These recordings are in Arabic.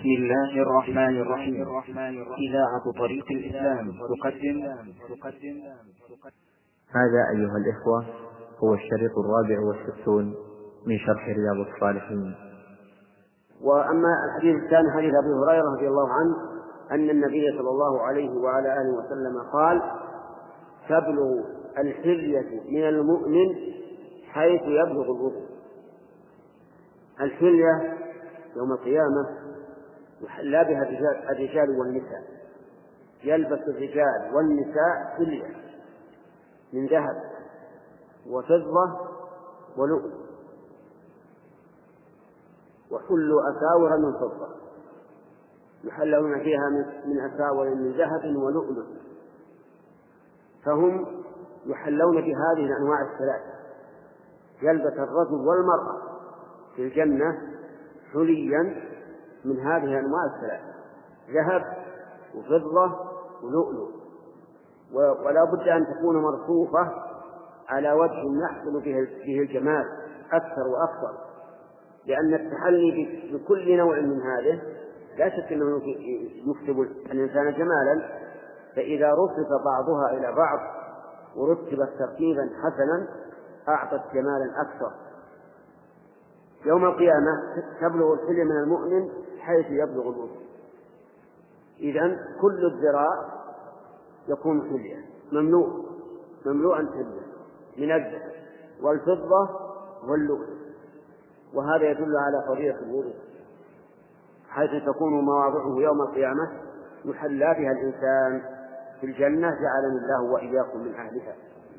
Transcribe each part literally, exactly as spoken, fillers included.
بسم الله الرحمن الرحيم. إذاعة طريق الإسلام تقدم هذا أيها الإخوة هو الشريط الرابع والستون من شرح رياض الصالحين. وأما الحديث الثاني حديث أبي هريرة رضي الله عنه أن النبي صلى الله عليه وعلى آله وسلم قال: تبلغ الحلية من المؤمن حيث يبلغ الوضوء. الحلية يوم القيامة يحلى بها الرجال والنساء، يلبس الرجال والنساء حلية من ذهب وفضة ولؤلؤ، وحلوا أساور من فضة، يحلون فيها من أساور من ذهب ولؤلؤ، فهم يحلون بهذه الأنواع الثلاثة. يلبس الرجل والمرأة في الجنة حليا من هذه الأنواع الثلاثة: ذهب وفضة ولؤلؤ، ولا بد أن تكون مرصوفة على وجه يحصل به الجمال أكثر وأكثر، لأن التحلي بكل نوع من هذه لا شك أنه يكتب الإنسان جمالا، فإذا رصف بعضها إلى بعض ورتبت ترتيبا حسنا أعطت جمالا أكثر. يوم القيامة تبلغ الحلية من المؤمن حيث يبلغ الوضوء. إذن كل الذراع يكون حلية، مملوء مملوءا حلية من الذهب والفضة واللؤلؤ، وهذا يدل على طبيعة الوضوء، حيث تكون مواضعه يوم القيامة يحلى بها الإنسان في الجنة، جعلني الله وإياكم من أهلها.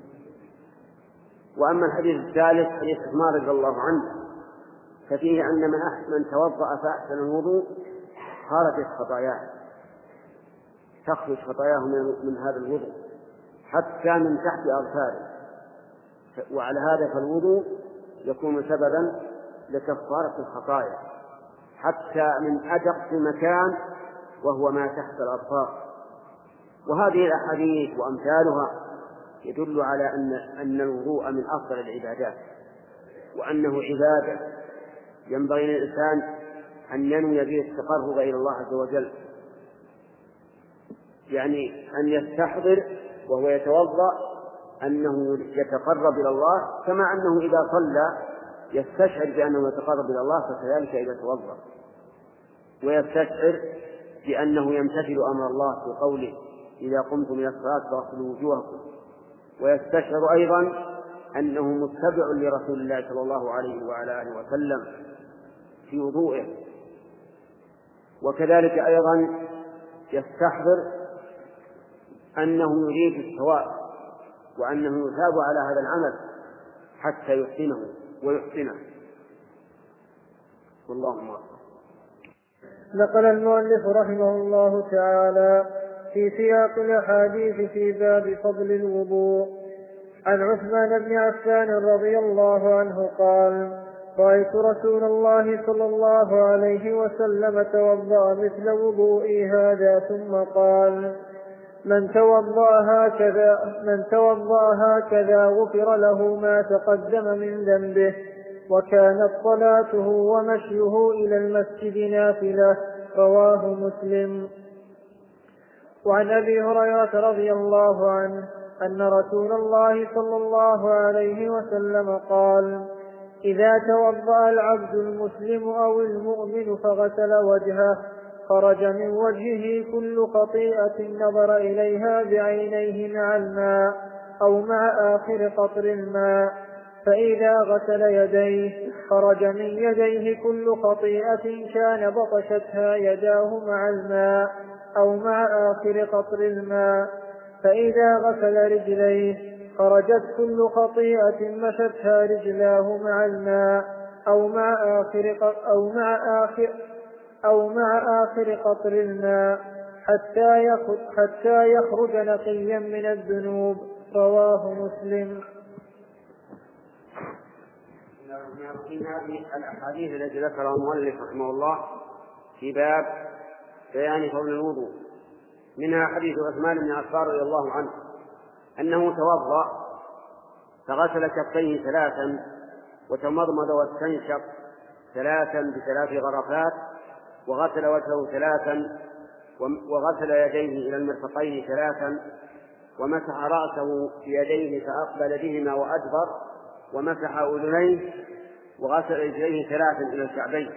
وأما الحديث الثالث حديث عثمان رضي الله عنه ففيه أن من من توضأ فأحسن الوضوء خرجت خطاياه، تخرج خطاياه من هذا الوضوء حتى من تحت أظفاره، وعلى هذا فالوضوء يكون سببا لكفارة الخطايا حتى من أدق مكان وهو ما تحت الأظفار. وهذه الأحاديث وأمثالها يدل على أن أن الوضوء من أفضل العبادات، وأنه عبادة ينبغي للإنسان أن ينوي به التقرب إلى الله عز وجل، يعني أن يستحضر وهو يتوضأ أنه يتقرب إلى الله، كما أنه إذا صلى يستشعر بأنه يتقرب إلى الله، فكذلك إذا توضأ ويستشعر بأنه يمتثل أمر الله في قوله: إذا قمتم إلى الصلاة فاغسلوا وجوهكم، ويستشعر أيضا أنه متبع لرسول الله صلى الله عليه وعلى آله وسلم في وضوئه. وكذلك أيضا يستحضر أنه يريد الثواب وأنه يثاب على هذا العمل حتى يحسنه ويحسنه. والله أعلم. نقل المؤلف رحمه الله تعالى في سياق الأحاديث في باب فضل الوضوء عن عثمان بن عفان رضي الله عنه قال: رأيت رسول الله صلى الله عليه وسلم توضأ مثل وضوئي هذا ثم قال: من توضأ هكذا من توضأ هكذا غفر له ما تقدم من ذنبه، وكانت صلاته ومشيه إلى المسجد نافلة. رواه مسلم. وعن أبي هريرة رضي الله عنه أن رسول الله صلى الله عليه وسلم قال: إذا توضأ العبد المسلم أو المؤمن فغسل وجهه خرج من وجهه كل خطيئة نظر إليها بعينيه مع الماء أو مع آخر قطر الماء، فإذا غسل يديه خرج من يديه كل خطيئة كان بطشتها يداه مع الماء أو مع آخر قطر الماء، فإذا غسل رجليه خرجت كل خطيئة مشتها رجلاه مع الماء أو مع آخر أو مع آخر أو مع آخر قطر الماء حتى يخرج حتى يخرج نقيا من الذنوب. رواه مسلم. من هذه الأحاديث التي ذكرها المؤلف رحمه الله في باب بيان فضل الوضوء منها حديث عثمان بن عفان رضي الله عنه أنه توضأ فغسل كفيه ثلاثا وتمضمض واستنشق ثلاثا بثلاث غرفات وغسل وجهه ثلاثا وغسل يديه إلى المرفقين ثلاثا ومسح رأسه بيديه فأقبل بهما وأدبر ومسح أذنيه وغسل رجليه ثلاثا إلى الكعبين.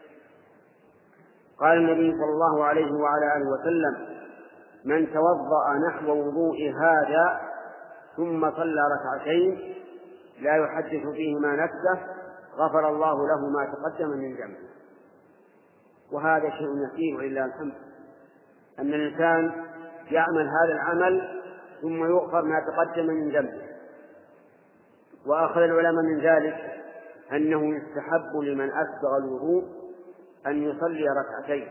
قال النبي صلى الله عليه وعلى آله وسلم: من توضأ نحو وضوء هذا ثم صلى ركعتين لا يحدث فيهما نفسه غفر الله له ما تقدم من ذنبه. وهذا شيء يسير ولله الحمد، أن الإنسان يعمل هذا العمل ثم يغفر ما تقدم من ذنبه. وأخذ العلماء من ذلك أنه يستحب لمن أسبغ الوضوء أن يصلي ركعتين،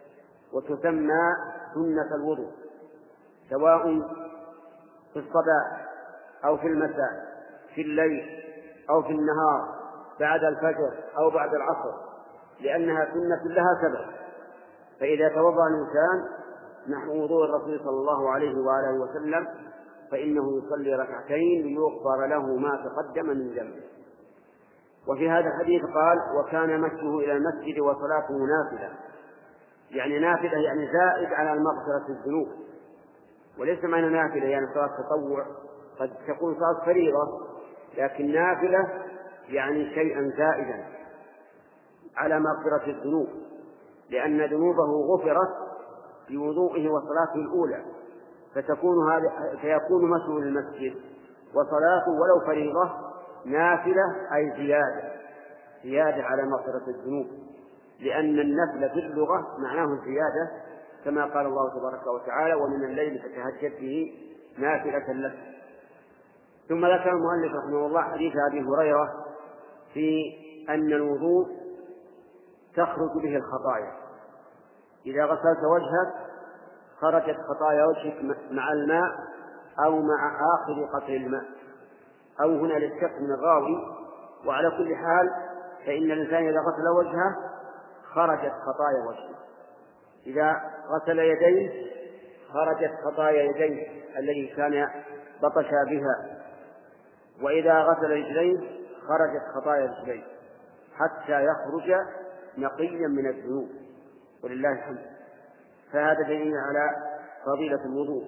وتسمى سنة الوضوء، سواء في الصباح أو في المساء، في الليل أو في النهار، بعد الفجر أو بعد العصر، لأنها سنة لها سبب. فإذا توضأ الإنسان نحو وضوء الرسول صلى الله عليه وآله وسلم فإنه يصلي ركعتين ليغفر له ما تقدم من ذنبه. وفي هذا الحديث قال: وكان مشيه إلى المسجد وصلاته نافلة، يعني نافلة يعني زائد على المغفرة الذنوب، وليس معنى نافلة يعني صلاة تطوع، قد تكون صلاة فريضة، لكن نافلة يعني شيئا زائدا على مغفرة الذنوب، لأن ذنوبه غفرت بوضوئه وصلاته الأولى، فتكون هذا فيكون مشيه للمسجد وصلاته ولو فريضة نافلة أي زيادة زيادة على مغفرة الذنوب، لأن النفل في اللغة معناه الزيادة، كما قال الله تبارك وتعالى: ومن الليل فتهجد به نافلة لك. ثم ذكر المؤلف رحمه الله حديث أبي هريرة في أن الوضوء تخرج به الخطايا، إذا غسلت وجهك خرجت خطايا وجهك مع الماء أو مع آخر قطر الماء، أو هنا للشك من الراوي. وعلى كل حال فإن الإنسان إذا غسل وجهه خرجت خطايا وجهه، إذا غسل يديه خرجت خطايا يديه التي كان بطش بها، وإذا غسل رجليه خرجت خطايا رجليه، حتى يخرج نقيا من الذنوب، ولله الحمد. فهذا دليل على فضيلة الوضوء.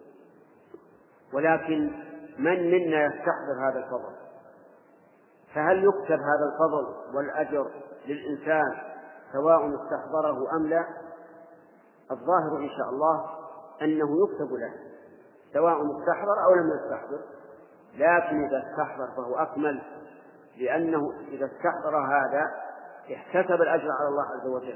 ولكن من منا يستحضر هذا الفضل؟ فهل يكتب هذا الفضل والأجر للإنسان سواء استحضره أم لا؟ الظاهر إن شاء الله أنه يكتب له سواء استحضر أو لم يستحضر، لكن إذا استحضر فهو أكمل، لأنه إذا استحضر هذا احتسب الأجر على الله عز وجل،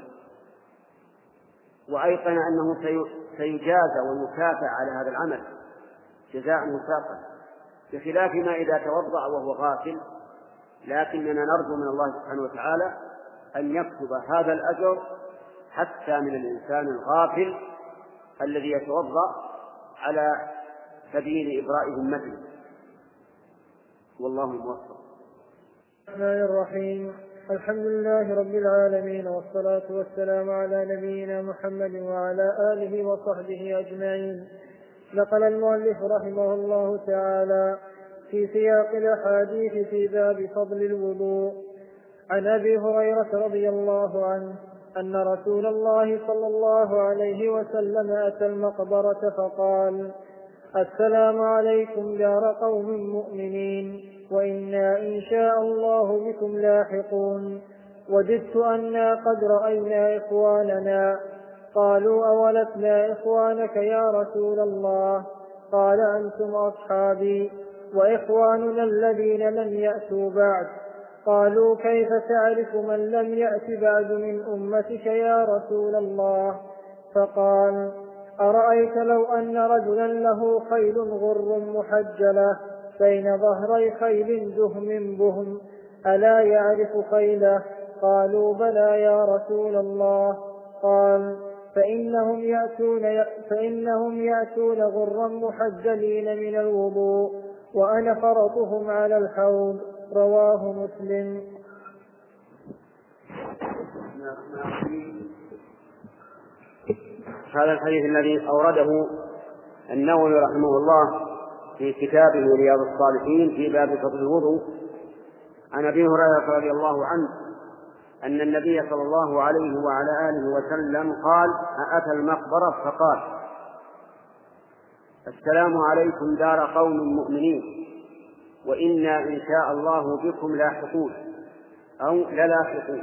وأيقن أنه سيجازى ويكافئ على هذا العمل جزاء وفاقا، بخلاف ما إذا توضأ وهو غافل. لكننا نرجو من الله سبحانه وتعالى أن يكتب هذا الأجر حتى من الإنسان الغافل الذي يتوضأ على سبيل إبراء ذمته، والله الموفق. بسم الله الرحيم. الحمد لله رب العالمين، والصلاة والسلام على نبينا محمد وعلى آله وصحبه أجمعين. نقل المؤلف رحمه الله تعالى في سياق الأحاديث في باب فضل الوضوء عن أبي هريرة رضي الله عنه أن رسول الله صلى الله عليه وسلم أتى المقبرة فقال: السلام عليكم دار قوم مؤمنين، وإنا إن شاء الله بكم لاحقون، وجدت أنا قد رأينا إخواننا. قالوا: أولسنا إخوانك يا رسول الله؟ قال: أنتم أصحابي وإخواننا الذين لم يأتوا بعد. قالوا: كيف تعرف من لم يأت بعد من أمتك يا رسول الله؟ فقال: أرأيت لو أن رجلا له خيل غر محجلة بين ظهري خيل دهم بهم ألا يعرف خيله؟ قالوا: بلى يا رسول الله. قال: فإنهم يأتون, فإنهم يأتون غرا محجلين من الوضوء، وأنا فرطهم على الحوض. رواه مسلم. هذا الحديث الذي أورده النووي رحمه الله في كتابه رياض الصالحين في باب فضل الوضوء عن أبي هريرة رضي الله عنه أن النبي صلى الله عليه وعلى آله وسلم قال: أتى المقبرة فقال: السلام عليكم دار قوم مؤمنين وإنا إن شاء الله بكم لاحقون أو للاحقون.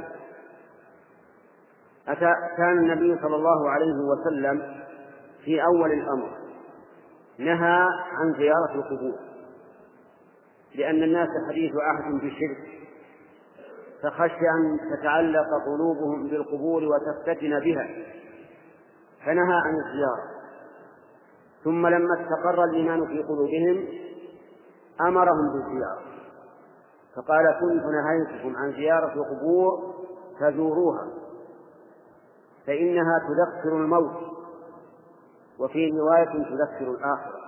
كان النبي صلى الله عليه وسلم في أول الأمر نهى عن زيارة القبور، لأن الناس حديث عهد بالشرك، فخشي أن تتعلق قلوبهم بالقبور وتفتتن بها، فنهى عن الزيارة. ثم لما استقر الإيمان في قلوبهم أمرهم بالزيارة، فقال: كنت نهيتكم عن زيارة القبور فزوروها فإنها تذكر الموت، وفي رواية تذكر الآخرة.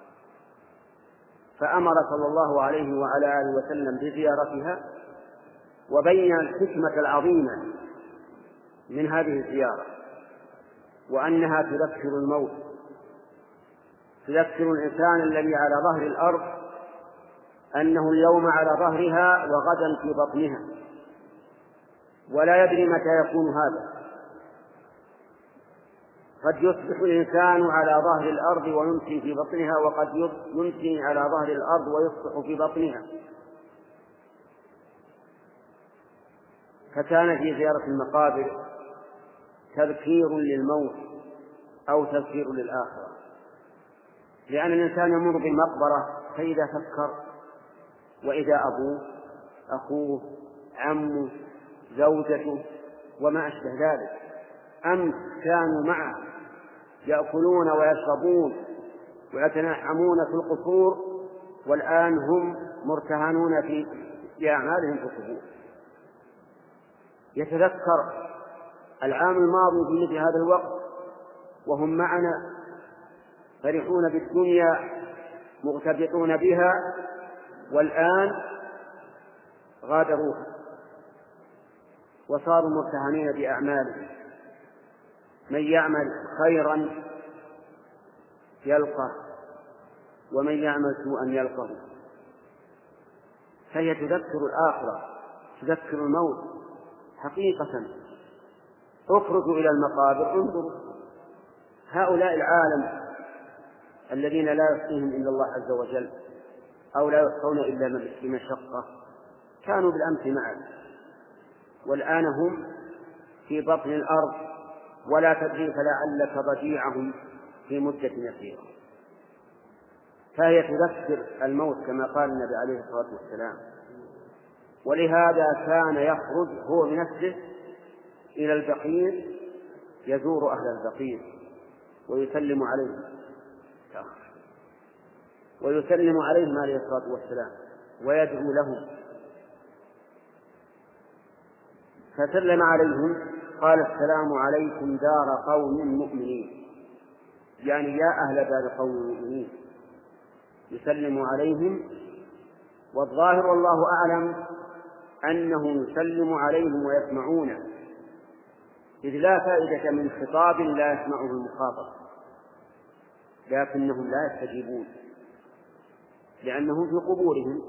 فأمر صلى الله عليه وعلى آله وسلم بزيارتها، وبين الحكمة العظيمة من هذه الزيارة، وأنها تذكر الموت، تذكر الإنسان الذي على ظهر الأرض أنه اليوم على ظهرها وغدا في بطنها، ولا يدري متى يكون هذا. قد يصبح الإنسان على ظهر الأرض ويمسي في بطنها، وقد يمسي على ظهر الأرض ويصبح في بطنها. فكان في زيارة المقابر تذكير للموت أو تذكير للآخرة، لأن الإنسان يمر بالمقبرة فإذا فكر وإذا أبوه أخوه عمه زوجته وما أشبه ذلك أمس كانوا معه يأكلون ويشربون ويتنعمون في القصور، والآن هم مرتهنون في أعمالهم في القبور. يتذكر العام الماضي في مثل هذا الوقت وهم معنا فرحون بالدنيا مغتبطون بها، والآن غادروها وصاروا مرتهنين بأعمالهم. من يعمل خيرا يلقه ومن يعمل سوءا يلقه. فهي تذكر الآخرة، تذكر الموت حقيقة. اخرجوا إلى المقابر انظروا، هؤلاء العالم الذين لا يحصيهم إلا الله عز وجل أو لا يحصون إلا بمشقة كانوا بالأمس معنا، والآن هم في بطن الأرض ولا تدري فلعلك ضجيعهم في مدة يسيرة. فهي تذكر الموت كما قال النبي عليه الصلاة والسلام. ولهذا كان يخرج هو بنفسه إلى البقيع يزور أهل البقيع ويسلم عليهم ويسلم عليهم عليه الصلاة والسلام ويدعو لهم. فسلم عليهم قال: السلام عليكم دار قوم مؤمنين، يعني يا أهل دار قوم مؤمنين. يسلم عليهم، والظاهر والله أعلم أنه يسلم عليهم ويسمعونه، إذ لا فائدة من خطاب لا يسمعه المخاطب، لكنهم لا يستجيبون لأنهم في قبورهم.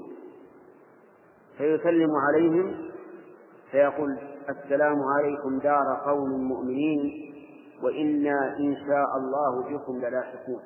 فيسلم عليهم فيقول: السلام عليكم دار قوم مؤمنين وإنا إن شاء الله بكم للاحقون.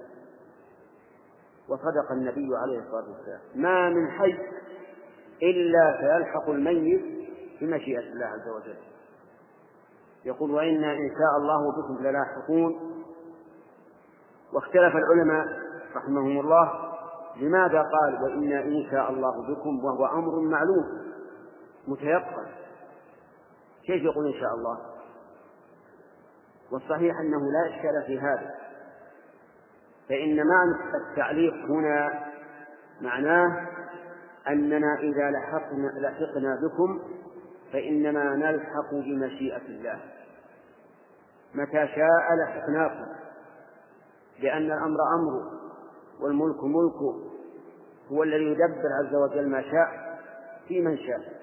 وصدق النبي عليه الصلاة والسلام: ما من حي إلا سيلحق الميت بمشيئة الله عز وجل. يقول: وإنا إن شاء الله بكم للاحقون. واختلف العلماء رحمهم الله لماذا قال وإنا إن شاء الله بكم وهو أمر معلوم متيقن، كيف يقول إن شاء الله؟ والصحيح أنه لا إشكال في هذا، فإن معنى التعليق هنا معناه أننا إذا لحقنا, لحقنا بكم فإنما نلحق بمشيئة الله، متى شاء لحقناكم، لأن الأمر أمره والملك ملكه، هو الذي يدبر عز وجل ما شاء في من شاء.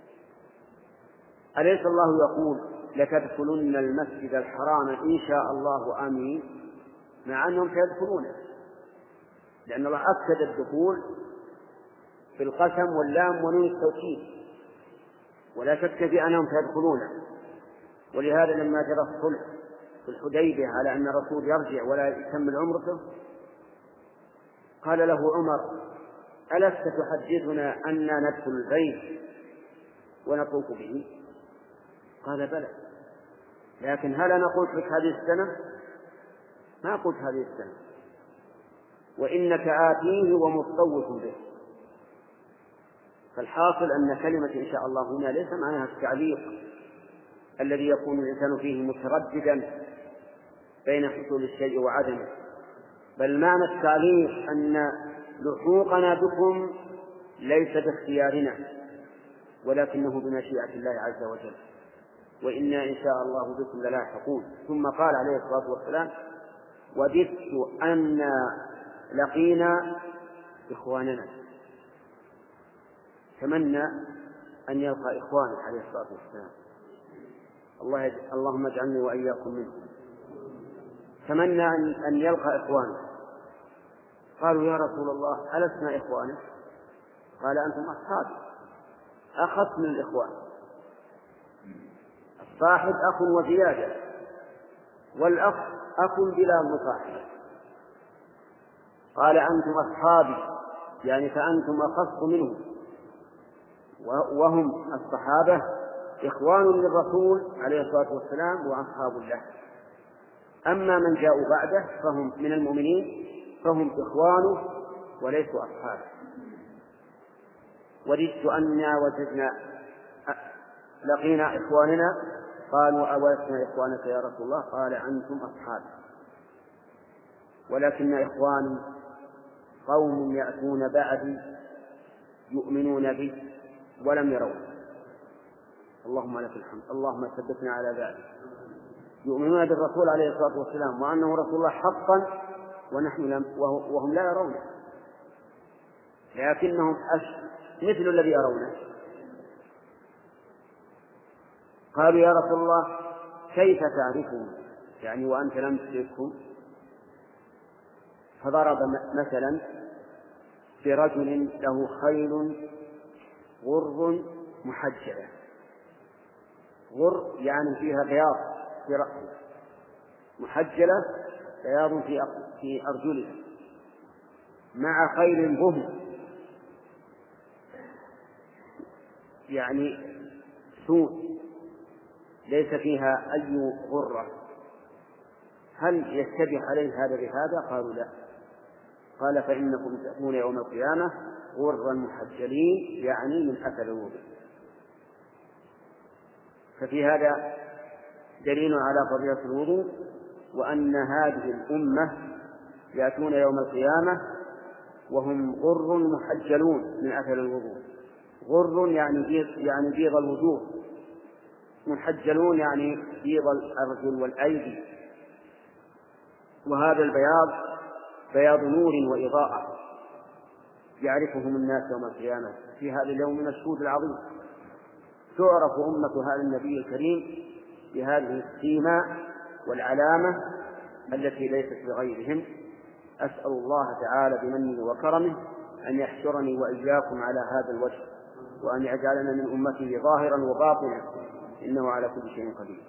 أليس الله يقول: لتدخلن المسجد الحرام إن شاء الله آمين، مع أنهم سيدخلونه، لأن الله أكد الدخول بالقسم واللام ونون التوكيد، ولا شك في أنهم سيدخلون. ولهذا لما جرى الصلح في الحديبية على أن الرسول يرجع ولا يكمل عمرته، قال له عمر: ألست تحدثنا أننا ندخل البيت ونطوف به؟ قال: بلى، لكن هل أنا قلت لك هذه السنة؟ ما قلت هذه السنة، وإنك آتيه ومطوف به. فالحاصل أن كلمة إن شاء الله هنا ليس معناها التعليق الذي يكون الإنسان فيه مترددا بين حصول الشيء وعدمه، بل معنى التعليق أن لحوقنا بكم ليس باختيارنا ولكنه بمشيئة الله عز وجل، وإنا إن شاء الله بكم للاحقون. ثم قال عليه الصلاة والسلام: وددت أن لقينا إخواننا. تمنى أن يلقى إخوانه عليه الصلاة والسلام. الله يج... اللهم اجعلني وإياكم منهم. تمنى أن يلقى إخوانه. قالوا: يا رسول الله ألسنا إخوانه؟ قال: أنتم أصحابي، أخف من الإخوان. الصاحب أخ وزيادة، والأخ أخ بلا مصاحبة. قال: أنتم أصحابي، يعني فأنتم أخف منهم، وهم الصحابة إخوان للرسول عليه الصلاة والسلام وأصحاب له. أما من جاءوا بعده فهم من المؤمنين فهم إخوانه وليسوا أصحابه. وددت أننا وجدنا لقينا إخواننا. قالوا: أولسنا إخوانك يا رسول الله؟ قال: أنتم أصحابي، ولكن إخواني قوم يأتون بعدي يؤمنون بي ولم يرون. اللهم لك الحمد، اللهم ثبتنا على ذلك. يؤمنون بالرسول عليه الصلاة والسلام وأنه رسول الله حقا، ونحن لم وهم لا يرونه، لكنهم مثل الذي يرونه. قالوا: يا رسول الله كيف تعرفون يعني وأنت لم تدركهم؟ فضرب مثلا برجل له خيل غر محجلة. غر يعني فيها بياض في رأسه، محجلة بياض في أرجلها، مع خيل بهم يعني سود ليس فيها أي غرة. هل يشتبه عليه هذا بهذا؟ قالوا: لا. قال: فإنكم تأتون يوم القيامة غرا محجلين، يعني من أثر الوضوء. ففي هذا دليل على فضيلة الوضوء، وأن هذه الأمة يأتون يوم القيامة وهم غر محجلون من أثر الوضوء. غر يعني بيض يعني بيض الوجوه، محجلون يعني بيض الأرجل والأيدي. وهذا البياض بياض نور وإضاءة يعرفهم الناس يوم القيامة في هذا اليوم من الشهود العظيم. تعرف أمة هذا النبي الكريم بهذه السيماء والعلامة التي ليست لغيرهم. أسأل الله تعالى بمنه وكرمه أن يحشرني وإياكم على هذا الوجه، وأن يجعلنا من أمته ظاهرا وباطنا، إنه على كل شيء قدير.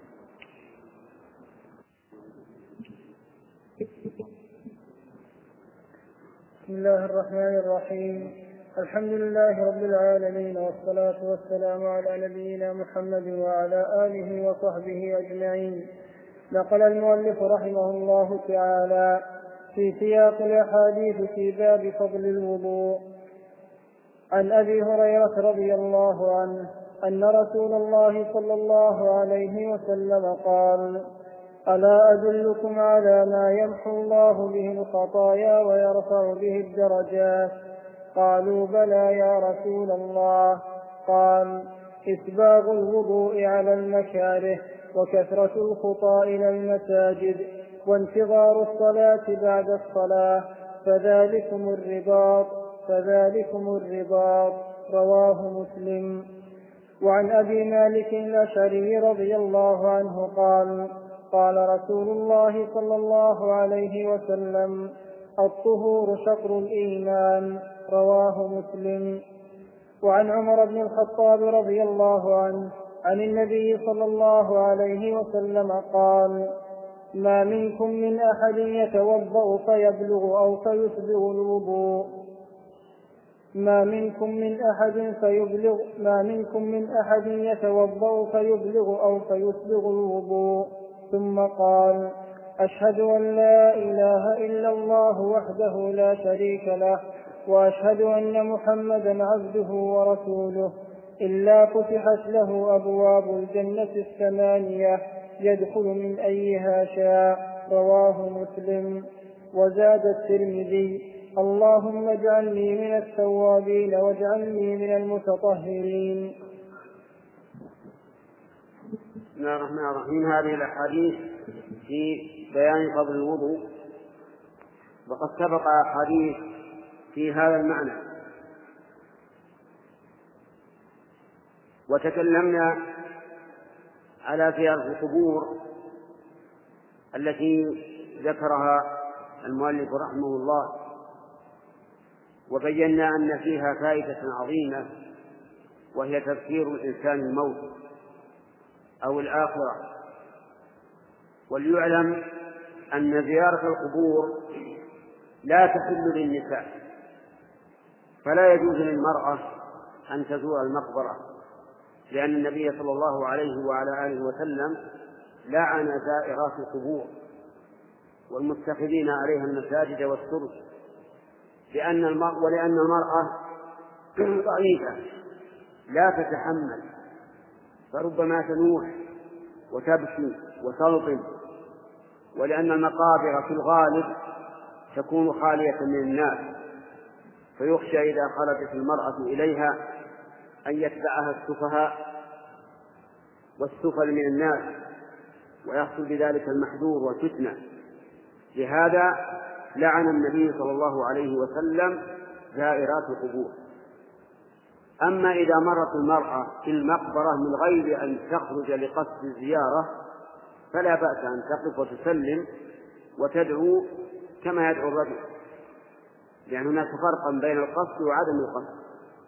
بسم الله الرحمن الرحيم. الحمد لله رب العالمين، والصلاة والسلام على نبينا محمد وعلى آله وصحبه أجمعين. نقل المؤلف رحمه الله تعالى في سياق الأحاديث في باب فضل الوضوء عن أبي هريرة رضي الله عنه أن رسول الله صلى الله عليه وسلم قال: ألا أدلكم على ما يمحو الله به الخطايا ويرفع به الدرجات؟ قالوا: بلى يا رسول الله. قال: إسباغ الوضوء على المكاره، وكثرة الخطى إلى المساجد، وانتظار الصلاة بعد الصلاة، فذلكم الرباط فذلكم الرباط رواه مسلم. وعن أبي مالك الأشعري رضي الله عنه قال: قال رسول الله صلى الله عليه وسلم: الطهور شطر الإيمان، رواه مسلم. وعن عمر بن الخطاب رضي الله عنه عن النبي صلى الله عليه وسلم قال: ما منكم من أحد يتوضأ فيبلغ أو فيسبغ الوضوء ما منكم من أحد فيبلغ ما منكم من أحد يتوضأ فيبلغ أو فيسبغ الوضوء ثم قال: أشهد أن لا إله إلا الله وحده لا شريك له وأشهد أن محمدا عبده ورسوله إلا فتحت له أبواب الجنة الثمانية يدخل من أيها شاء. رواه مسلم. وزاد الترمذي: اللهم اجعلني من التوابين واجعلني من المتطهرين. بسم الله الرحمن الرحيم. هذه الأحاديث في بيان فضل الوضوء، وقد سبق أحاديث في هذا المعنى، وتكلمنا على زيارة القبور التي ذكرها المؤلف رحمه الله، وبينا أن فيها فائدة عظيمة، وهي تذكير الإنسان الموت أو الآخرة. وليعلم أن زيارة القبور لا تحل للنساء، فلا يجوز للمرأة أن تزور المقبرة، لأن النبي صلى الله عليه وعلى آله وسلم لعن زائرات القبور والمتخذين عليها المساجد والسرج، لأن المرأة ولأن المرأة ضعيفة لا تتحمل، فربما تنوح وتبكي وتلطم، ولأن المقابر في الغالب تكون خالية من الناس، فيخشى إذا خرجت المرأة إليها أن يتبعها السفهاء والسفل من الناس، ويحصل بذلك المحذور والفتنة. لهذا لعن النبي صلى الله عليه وسلم زائرات القبور. أما إذا مرت المرأة في المقبرة من غير أن تخرج لقصد الزيارة فلا بأس أن تقف وتسلم وتدعو كما يدعو الرجل، لأن هناك فرقا بين القصد وعدم القصد.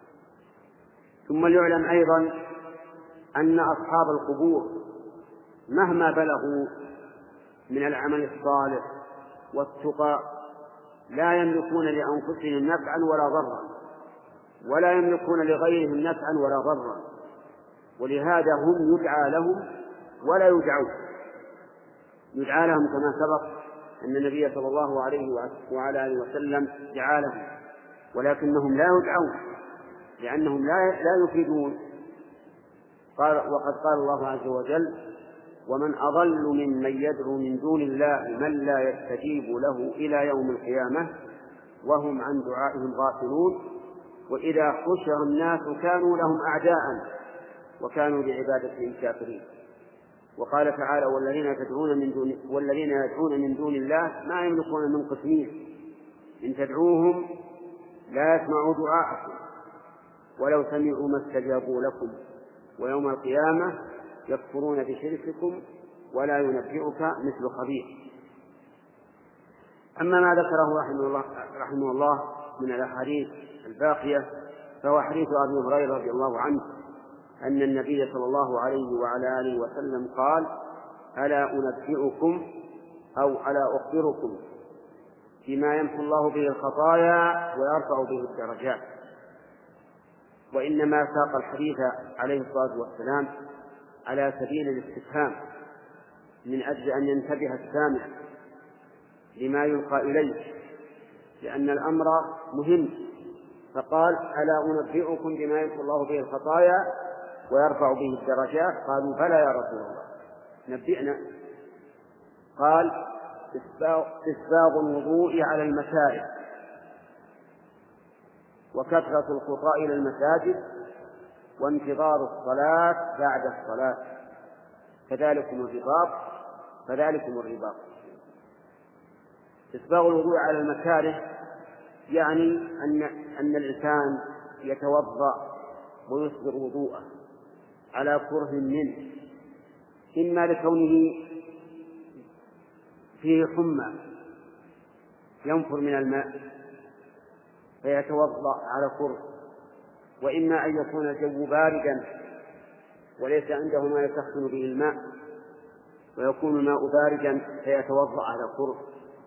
ثم يعلم أيضا أن أصحاب القبور مهما بلغوا من العمل الصالح والتقى لا يملكون لأنفسهم نفعا ولا ضرا، ولا يملكون لغيرهم نفعا ولا ضرا، ولهذا هم يدعى لهم ولا يدعون. يدعى لهم كما سبق أن النبي صلى الله عليه وعلى آله وسلم دعا لهم، ولكنهم لا يدعون لأنهم لا لا يفيدون. قال وقد قال الله عز وجل: ومن أضل ممن يدعو من دون الله من لا يستجيب له إلى يوم القيامة وهم عن دعائهم غافلون وإذا حشر الناس كانوا لهم أعداء وكانوا بعبادتهم كافرين. وقال تعالى: والذين تدعون من دون والذين يدعون من دون الله ما يملكون من قسمين إن تدعوهم لا يسمعوا دعاءكم ولو سمعوا ما استجابوا لكم ويوم القيامة يكفرون بشرككم ولا ينبئك مثل خبير. أما ما ذكره رحمه الله, رحمه الله من الأحاديث الباقية فهو حديث أبي هريرة رضي الله عنه أن النبي صلى الله عليه وعلى آله وسلم قال: ألا أنبئكم أو ألا أخبركم بما يمحو الله به الخطايا ويرفع به الدرجات. وإنما ساق الحديث عليه الصلاة والسلام على سبيل الاستفهام من أجل أن ينتبه السامع لما يلقى إليه، لأن الأمر مهم. فقال: ألا أنبئكم بما يمحو الله به الخطايا ويرفع به الدرجات؟ قالوا: بلى يا رسول الله، نبئنا. قال: إسباغ الوضوء على المسائل وكثرة الخطى إلى المساجد وانتظار الصلاة بعد الصلاة فذلكم الرباط فذلكم الرباط. إسباغ الوضوء على المكاره يعني أن أن الإنسان يتوضأ ويصبر وضوءه على كره منه، إما لكونه فيه حمى ينفر من الماء فيتوضأ على كره، وإما أن يكون الجو باردا وليس عنده ما يسخن به الماء ويكون الماء باردا فيتوضأ على كره،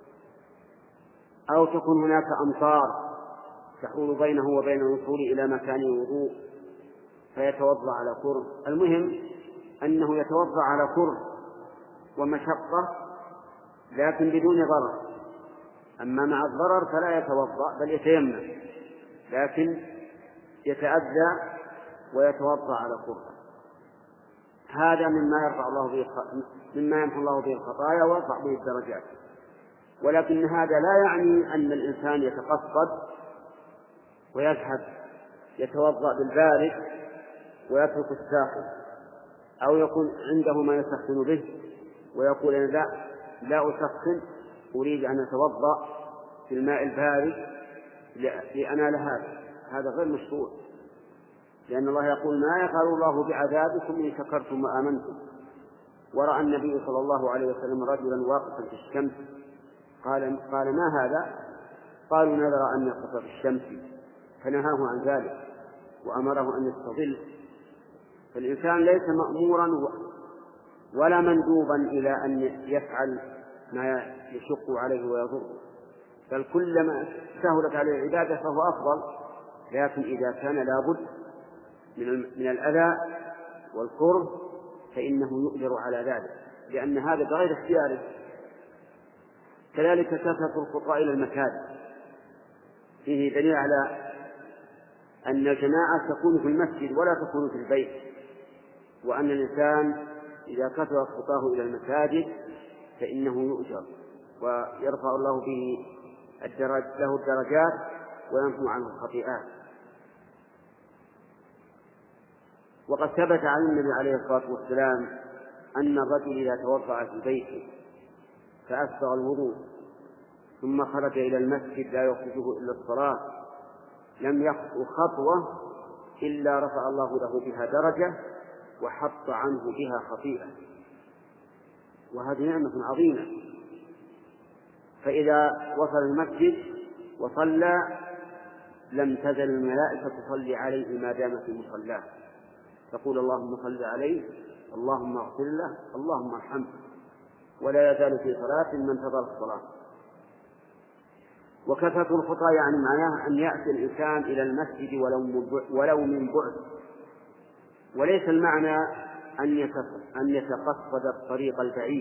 أو تكون هناك أمطار تحول بينه وبين الوصول إلى مكان الوضوء فيتوضأ على كره. المهم أنه يتوضأ على كره ومشقة لكن بدون ضرر. أما مع الضرر فلا يتوضأ بل يتيمم، لكن يتأذى ويتوضأ على كره. هذا مما يرفع الله به مما يمحو الله به الخطايا ويرفع به الدرجات. ولكن هذا لا يعني أن الإنسان يتقصد ويذهب يتوضأ بالبارد ويترك الساخن، أو يكون عنده ما يسخن به ويقول أنا لا لا أسخن أريد أن أتوضأ في الماء البارد لأنال هذا. هذا غير مشروع، لأن الله يقول ما يفعل الله بعذابكم إن شكرتم وآمنتم. ورأى النبي صلى الله عليه وسلم رجلا واقفا في الشمس قال قال ما هذا؟ قالوا نذر أن يقف في الشمس، فنهاه عن ذلك وأمره أن يستظل. فالإنسان ليس مأمورا ولا مندوبا إلى أن يفعل ما يشق عليه ويضر، بل كلما سهلت عليه العبادة فهو أفضل. لكن إذا كان لابد من الأذى والكره فإنه يؤجر على ذلك، لأن هذا بغير اختياره. كذلك كثرة الخطى إلى المساجد فيه دليل على أن الجماعة تكون في المسجد ولا تكون في البيت، وأن الإنسان إذا كثر خطاه إلى المساجد فإنه يؤجر ويرفع الله به الدرج له الدرجات ويمحو عنه الخطيئات. وقد ثبت عن النبي عليه الصلاة والسلام أن الرجل إذا توضأ في بيته فأسبغ الوضوء ثم خرج إلى المسجد لا يخرجه إلا الصلاة لم يخطو خطوة إلا رفع الله له بها درجة وحط عنه بها خطيئة، وهذه نعمة عظيمة. فإذا وصل المسجد وصلى لم تزل الملائكة تصلي عليه ما دام في مصلاه، تقول اللهم صل عليه، اللهم اغفر له، اللهم ارحمه، ولا يزال في صلاة ما انتظر الصلاة. وكثرة الخطى يعني معناها أن يأتي الإنسان إلى المسجد ولو من بعد، وليس المعنى أن يتقصد الطريق البعيد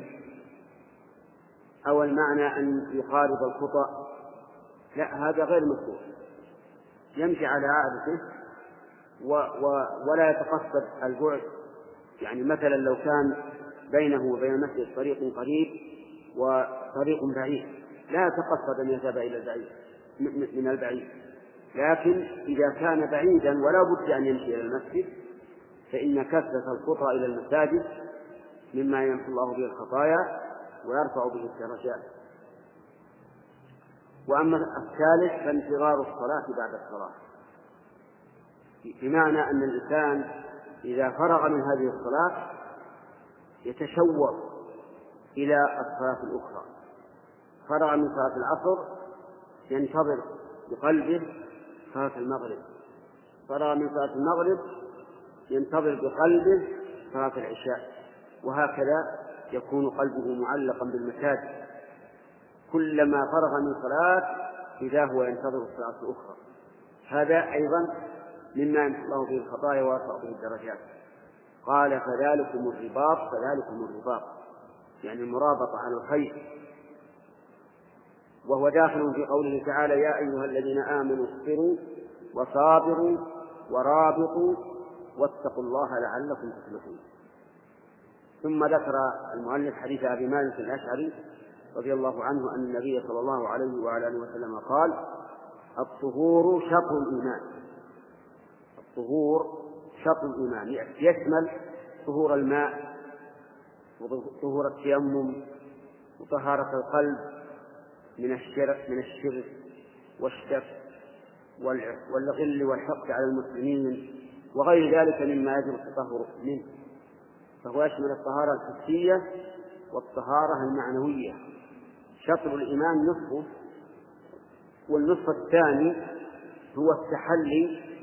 أو المعنى أن يقارب الخطى، لا، هذا غير مشروع. يمشي على عادته و و ولا يتقصد البعد. يعني مثلا لو كان بينه وبين المسجد طريق قريب وطريق بعيد لا يتقصد أن يذهب إلى البعيد من البعيد، لكن إذا كان بعيدا ولا بد أن يمشي إلى المسجد فإن كثرة الخطى إلى المساجد مما يمحو الله به الخطايا ويرفع به الدرجات. وأما الثالث فانتظار الصلاة بعد الصلاة، بمعنى أن الإنسان إذا فرغ من هذه الصلاة يتشوق إلى الصلاة الأخرى. فرغ من صلاة العصر ينتظر بقلبه صلاة المغرب، فرغ من صلاة المغرب ينتظر بقلبه صلاة العشاء، وهكذا يكون قلبه معلقا بالمساجد. كلما فرغ من صلاة إذا هو ينتظر الصلاة الأخرى. هذا أيضا مما يمحو الله به الخطايا ويرفع به الدرجات. قال فذلكم الرباط فذلكم الرباط، يعني المرابطة على الخير. وهو داخل في قوله تعالى يا أيها الذين آمنوا اصبروا وصابروا ورابطوا واتقوا الله لعلكم تفلحون. ثم ذكر المؤلف حديث أبي مالك الأشعري رضي الله عنه أن النبي صلى الله عليه وعلى آله وسلم قال الطهور شطر الإيمان. الطهور شطر الإيمان يشمل طهور الماء وطهور التيمم وطهارة القلب من الشرك من الشرك والشك والغل والحقد على المسلمين وغير ذلك مما يجب التطهر منه. فهو يشمل الطهارة الحسية والطهارة المعنوية. شطر الإيمان نصفه، والنصف الثاني هو التحلي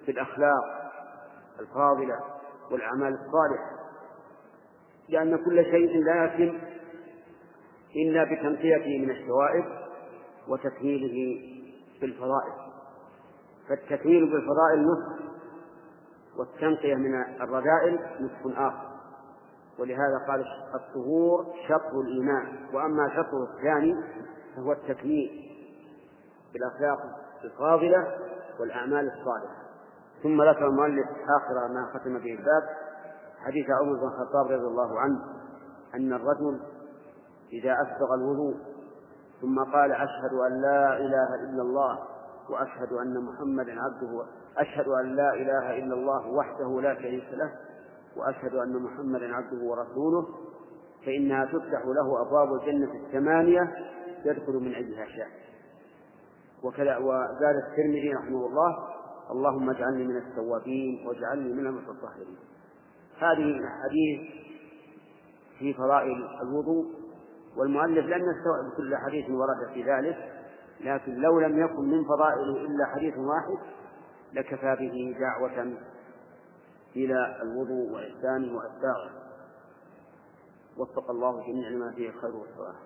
بالأخلاق الفاضلة والأعمال الصالحة، لأن كل شيء لا يتم إلا بتنقيته من الشوائب وتكميله بالفضائل، فالتكميل بالفضائل نصف، والتنقية من الرذائل نصف آخر. ولهذا قال الطهور شطر الإيمان، وأما شطر الثاني فهو التكميل بالأخلاق الفاضلة والأعمال الصالحة. ثم ذكر المؤلف آخر ما ختم به الباب حديث عمر بن الخطاب رضي الله عنه أن الرجل إذا أسبغ الوضوء ثم قال أشهد أن لا إله إلا الله وأشهد أن محمدا عبده أشهد أن لا إله إلا الله وحده لا شريك له وأشهد أن محمدا عبده ورسوله، فإنها تفتح له أبواب الجنة الثمانية يدخل من أيها شاء. وكذا وزاد الترمذي رحمه الله: اللهم اجعلني من التوابين واجعلني من المتطهرين. هذه الحديث في فضائل الوضوء، والمؤلف لم يستوعب كل حديث ورد في ذلك، لكن لو لم يكن من فضائله إلا حديث واحد لكفى به دعوة إلى الوضوء وإحسانه وأتباعه. وفق الله جميع لما فيه الخير والصلاح.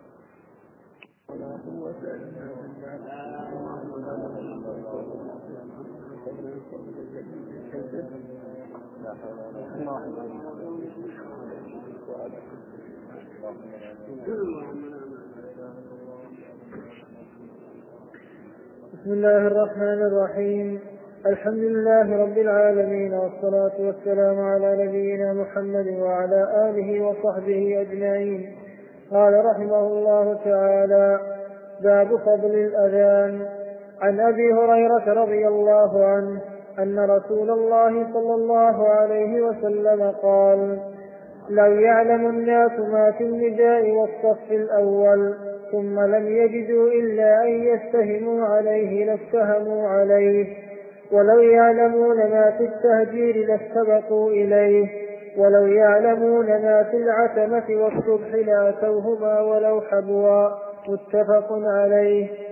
بسم الله الرحمن الرحيم. الحمد لله رب العالمين، والصلاة والسلام على نبينا محمد وعلى آله وصحبه أجمعين. قال رحمه الله تعالى: باب فضل الأذان. عن أبي هريرة رضي الله عنه أن رسول الله صلى الله عليه وسلم قال: لو يعلم الناس ما في النداء والصف الأول ثم لم يجدوا إلا أن يستهموا عليه لاستهموا عليه، ولو يعلمون ما في التهجير لاستبقوا إليه، ولو يعلمون ما في العتمة والصبح لأتوهما ولو حبوا. متفق عليه.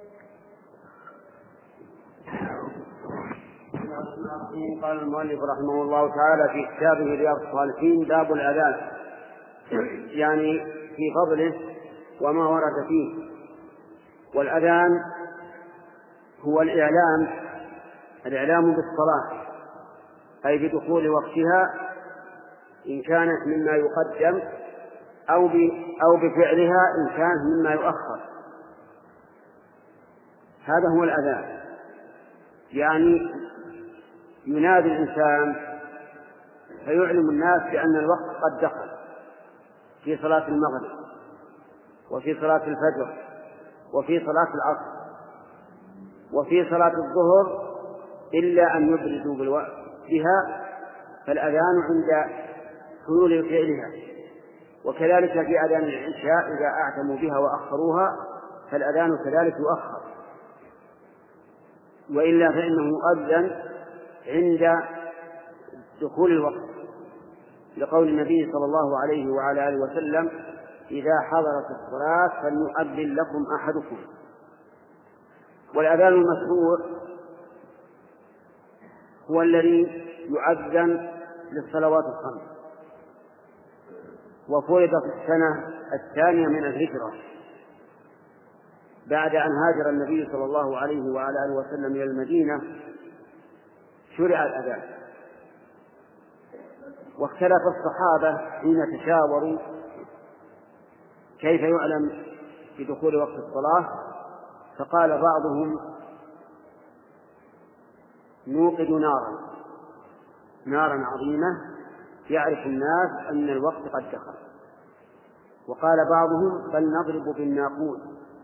قال المؤلف رحمه الله تعالى في كتابه رياض الصالحين: باب الأذان، يعني في فضله وما ورد فيه. والأذان هو الإعلام الإعلام بالصلاة، أي بدخول وقتها إن كانت مما يقدم أو أو بفعلها إن كانت مما يؤخر. هذا هو الأذان، يعني ينادي الإنسان فيعلم الناس بأن الوقت قد دخل، في صلاة المغرب وفي صلاة الفجر وفي صلاة العصر وفي صلاة الظهر، إلا أن يبردوا بها، فالأذان عند حلول فعلها. وكذلك في أذان العشاء إذا أعتموا بها وأخروها فالأذان كذلك يؤخر، وإلا فإنه يؤذن عند دخول الوقت، لقول النبي صلى الله عليه وعلى آله وسلم: إذا حضرت الصلاة فليؤذن لكم أحدكم. والأذان المشروع هو الذي يؤذن للصلوات الخمس، وفرض في السنة الثانية من الهجرة بعد أن هاجر النبي صلى الله عليه وعلى آله وسلم إلى المدينة. شرع الأذان، واختلف الصحابة حين تشاوروا كيف يعلم بدخول وقت الصلاة، فقال بعضهم: نوقد نارا نارا عظيمة يعرف الناس أن الوقت قد دخل. وقال بعضهم: بل نضرب بالناقوس،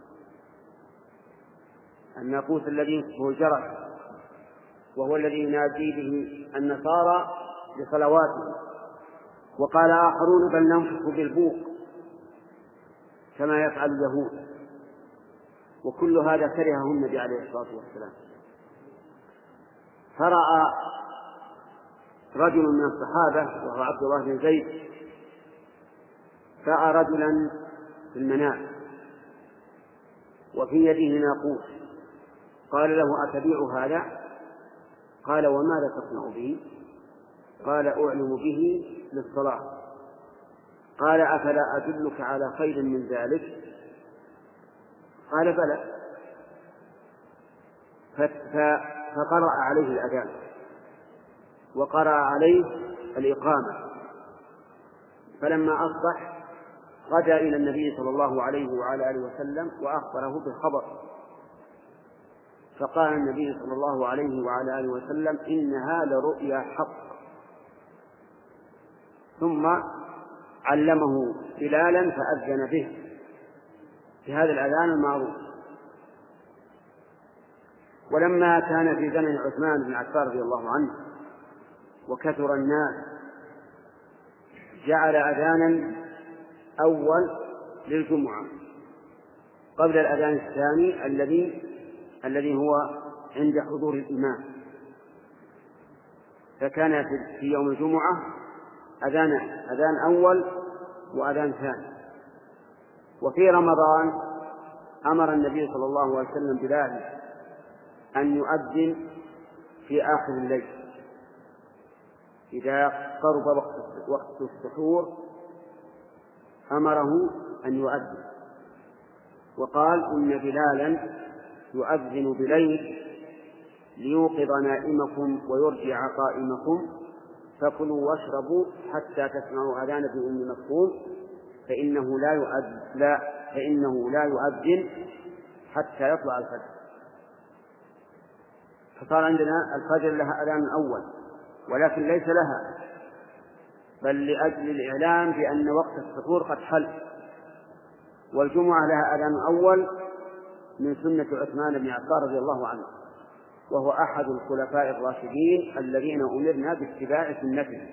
الناقوس الذي هو الجرس، وهو الذي ينادي به النصارى لصلواتهم. وقال آخرون: بل ننفخ بالبوق كما يفعل اليهود. وكل هذا كرهه النبي عليه الصلاة والسلام. فرأى رجل من الصحابة وهو عبد الله بن زيد، رأى رجلا في المنام وفي يده ناقوس، قال له: أتبيع هذا؟ قال وماذا تصنع به؟ قال أعلم به للصلاة. قال أفلا أدلك على خير من ذلك؟ قال بلى. فقرأ عليه الأذان وقرأ عليه الإقامة. فلما أصبح غدا إلى النبي صلى الله عليه وعلى آله وسلم وأخبره بالخبر، فقال النبي صلى الله عليه وعلى آله وسلم إنها لرؤيا حق. ثم علمه بلالا فأذن به في هذا الأذان المعروف. ولما كان في زمن عثمان بن عفان رضي الله عنه وكثر الناس جعل أذانا أول للجمعة قبل الأذان الثاني الذي الذي هو عند حضور الإمام، فكان في يوم الجمعة أذان أذان أول وأذان ثاني. وفي رمضان أمر النبي صلى الله عليه وسلم بلال أن يؤذن في آخر الليل إذا قرب وقت السحور، أمره أن يؤذن وقال إن بلالا يؤذن بليل ليوقظ نائمكم ويرجع قائمكم، فكلوا واشربوا حتى تسمعوا أذان ابن أم مكتوم فإنه لا يؤذن لا فإنه لا يؤذن حتى يطلع الفجر. فصار عندنا الفجر لها أذان أول، ولكن ليس لها بل لأجل الإعلام بأن وقت السحور قد حل. والجمعة لها أذان أول من سنة عثمان بن عفان رضي الله عنه، وهو أحد الخلفاء الراشدين الذين أمرنا باتباع سنته.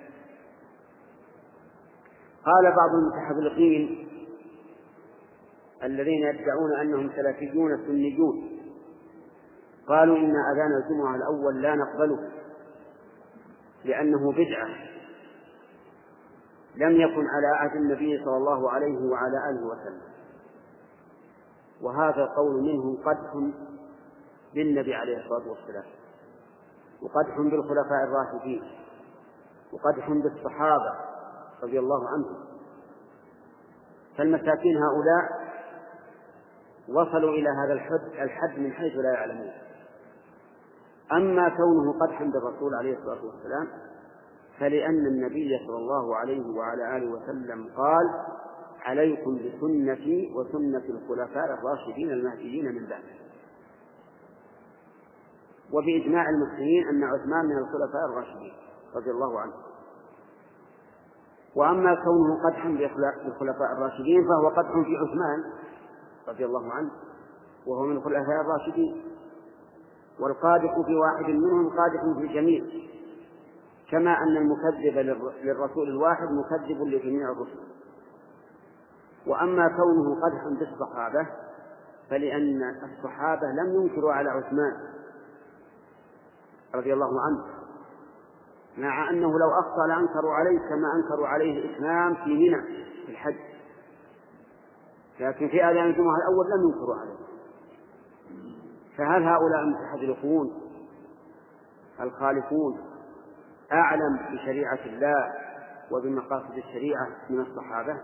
قال بعض المتحذلقين الذين يدعون أنهم سلفيون سنيون، قالوا إن أذان الجمعة الأول لا نقبله لأنه بدعة لم يكن على عهد النبي صلى الله عليه وعلى آله وسلم، وهذا القول منهم قدح بالنبي عليه الصلاة والسلام، وقدح بالخلفاء الراشدين، وقدح بالصحابة رضي الله عنهم. فالمساكين هؤلاء وصلوا إلى هذا الحد, الحد من حيث لا يعلمون. أما كونه قدحا بالرسول عليه الصلاة والسلام فلأن النبي صلى الله عليه وعلى آله وسلم قال عليكم بسنتي وسنة الخلفاء الراشدين المهديين من بعد. وبإجماع المسلمين أن عثمان من الخلفاء الراشدين رضي الله عنه. وأما كونه قدحا بالخلفاء الراشدين فهو قدح في عثمان رضي الله عنه، وهو من الخلفاء الراشدين، والقادح في واحد منهم قادح في الجميع، كما أن المكذب للرسول الواحد مكذب لجميع الرسل. وأما كونه قدحا بالصحابة فلأن الصحابة لم ينكروا على عثمان رضي الله عنه، مع أنه لو أخطأ لأنكروا عليه كما أنكروا عليه الإتمام في منى في الحج، لكن في أذان الجمعة الأول لم ينكروا عليه. فهل هؤلاء المتحذلقون الخالفون أعلم بشريعة الله وبمقاصد الشريعة من الصحابة؟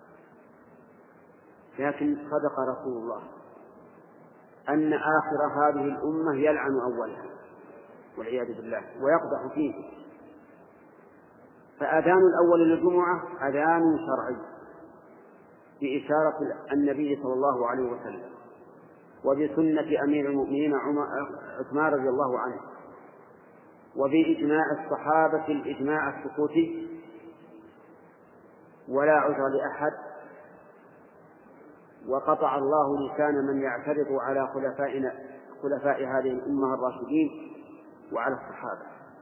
لكن صدق رسول الله أن آخر هذه الأمة يلعن أولها والعياذ بالله ويقدح فيه. فأذان الأول للجمعة أذان شرعي بإشارة النبي صلى الله عليه وسلم وبسنة أمير المؤمنين عثمان رضي الله عنه وبإجماع الصحابة الإجماع السكوتي، ولا عذر لأحد. وقطع الله لسان من يعترض على خلفائنا خلفاء هذه الأمة الراشدين وعلى الصحابة.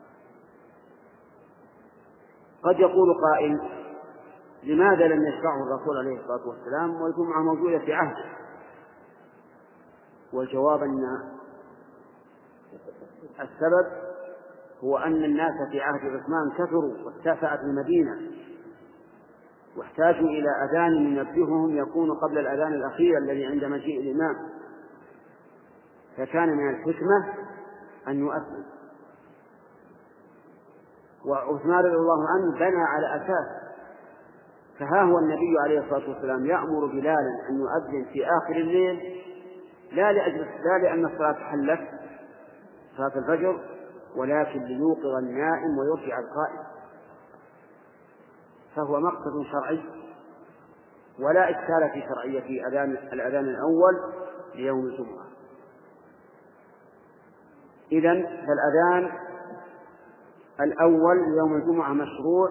قد يقول قائل لماذا لم يشرعه الرسول عليه الصلاة والسلام والجمعة موجودة في عهده؟ والجواب أن السبب هو أن الناس في عهد عثمان كثروا واتسعت المدينة واحتاجوا إلى أذان ينبههم يكون قبل الأذان الأخير الذي عند مجيء الإمام، فكان من الحكمة أن يؤذن. وعثمان رضي الله عنه بنى على أساس. فها هو النبي عليه الصلاة والسلام يأمر بلالا أن يؤذن في آخر الليل، لا لأجل لا لأن الصلاة حلت صلاة الفجر، ولكن ليوقظ النائم ويرجع القائم. فهو مقصد شرعي، ولا إشكال في شرعية أذان الأذان الأول ليوم الجمعة. إذن فالأذان الأول ليوم الجمعة مشروع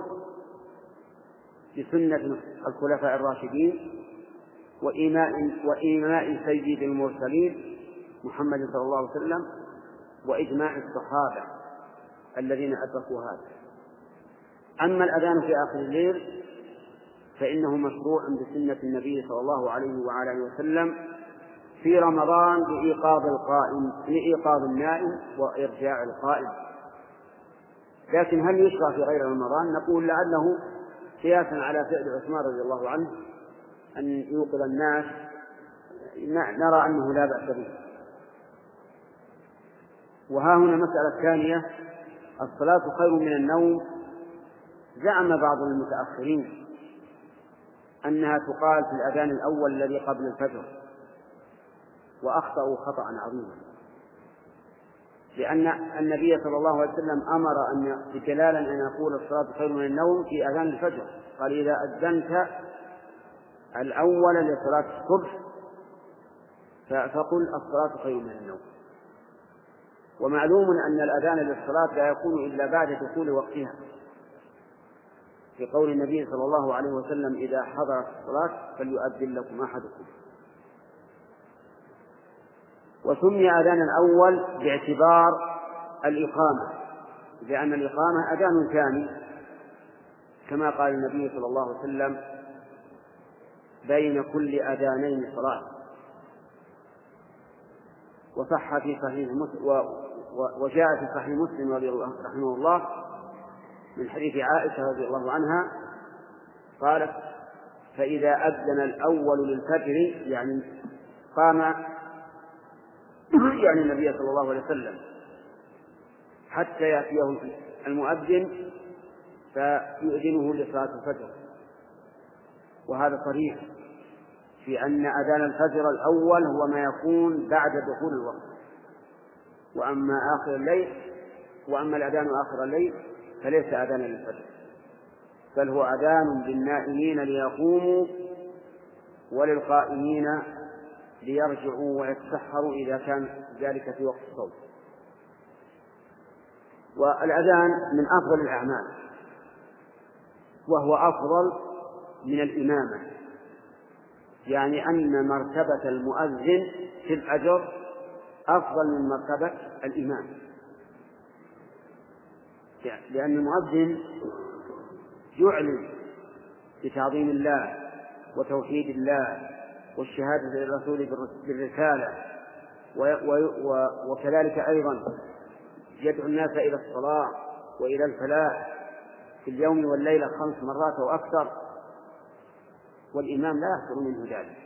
بسنة الخلفاء الراشدين وإيماء وإيماء سيد المرسلين محمد صلى الله عليه وسلم وإجماع الصحابة الذين أدركوا هذا. أما الأذان في آخر الليل فإنه مشروع بسنة النبي صلى الله عليه وعلى آله وسلم في رمضان لإيقاظ القائم لإيقاظ النائم وإرجاع القائم. لكن هل يشرع في غير رمضان؟ نقول لعله قياسا على فعل عثمان رضي الله عنه أن يوقظ الناس نرى أنه لا بأس به. وها هنا مسألة ثانية: الصلاة خير من النوم. زعم بعض المتأخرين أنها تقال في الأذان الأول الذي قبل الفجر، وأخطأوا خطأ عظيما، لأن النبي صلى الله عليه وسلم أمر أن بجلالا أن يقول الصلاة خير من النوم في أذان الفجر. قال: إذا أذنت الأول لصلاة الصبح فقل الصلاة خير من النوم. ومعلوم أن الأذان للصلاة لا يكون إلا بعد دخول وقتها، في قول النبي صلى الله عليه وسلم: إذا حضرت الصلاة فليؤذن لكم أحدكم. وسمي أذان الأول باعتبار الإقامة، لأن الإقامة أذان ثاني، كما قال النبي صلى الله عليه وسلم: بين كل أذانين صلاة. وصح في صحيح مسلم وجاء في صحيح مسلم رضي الله رحمه الله من حديث عائشة رضي الله عنها قالت: فإذا أذن الأول للفجر، يعني قام يعني النبي صلى الله عليه وسلم حتى يأتيه المؤذن فيؤذنه لصلاة الفجر. وهذا صريح في أن أذان الفجر الأول هو ما يكون بعد دخول الوقت، وأما آخر الليل وأما الأذان آخر الليل فليس أذانا للفجر، بل هو أذان للنائمين ليقوموا وللقائمين ليرجعوا ويتسحروا إذا كان ذلك في وقت الصوم. والأذان من أفضل الأعمال، وهو أفضل من الإمامة، يعني أن مرتبة المؤذن في الأجر أفضل من مرتبة الإمام، لأن المؤذن يعلن بتعظيم الله وتوحيد الله والشهادة للرسول بالرسالة، وكذلك أيضا يدعو الناس إلى الصلاة وإلى الفلاح في اليوم والليلة خمس مرات أو أكثر، والإمام لا يحصل منه ذلك.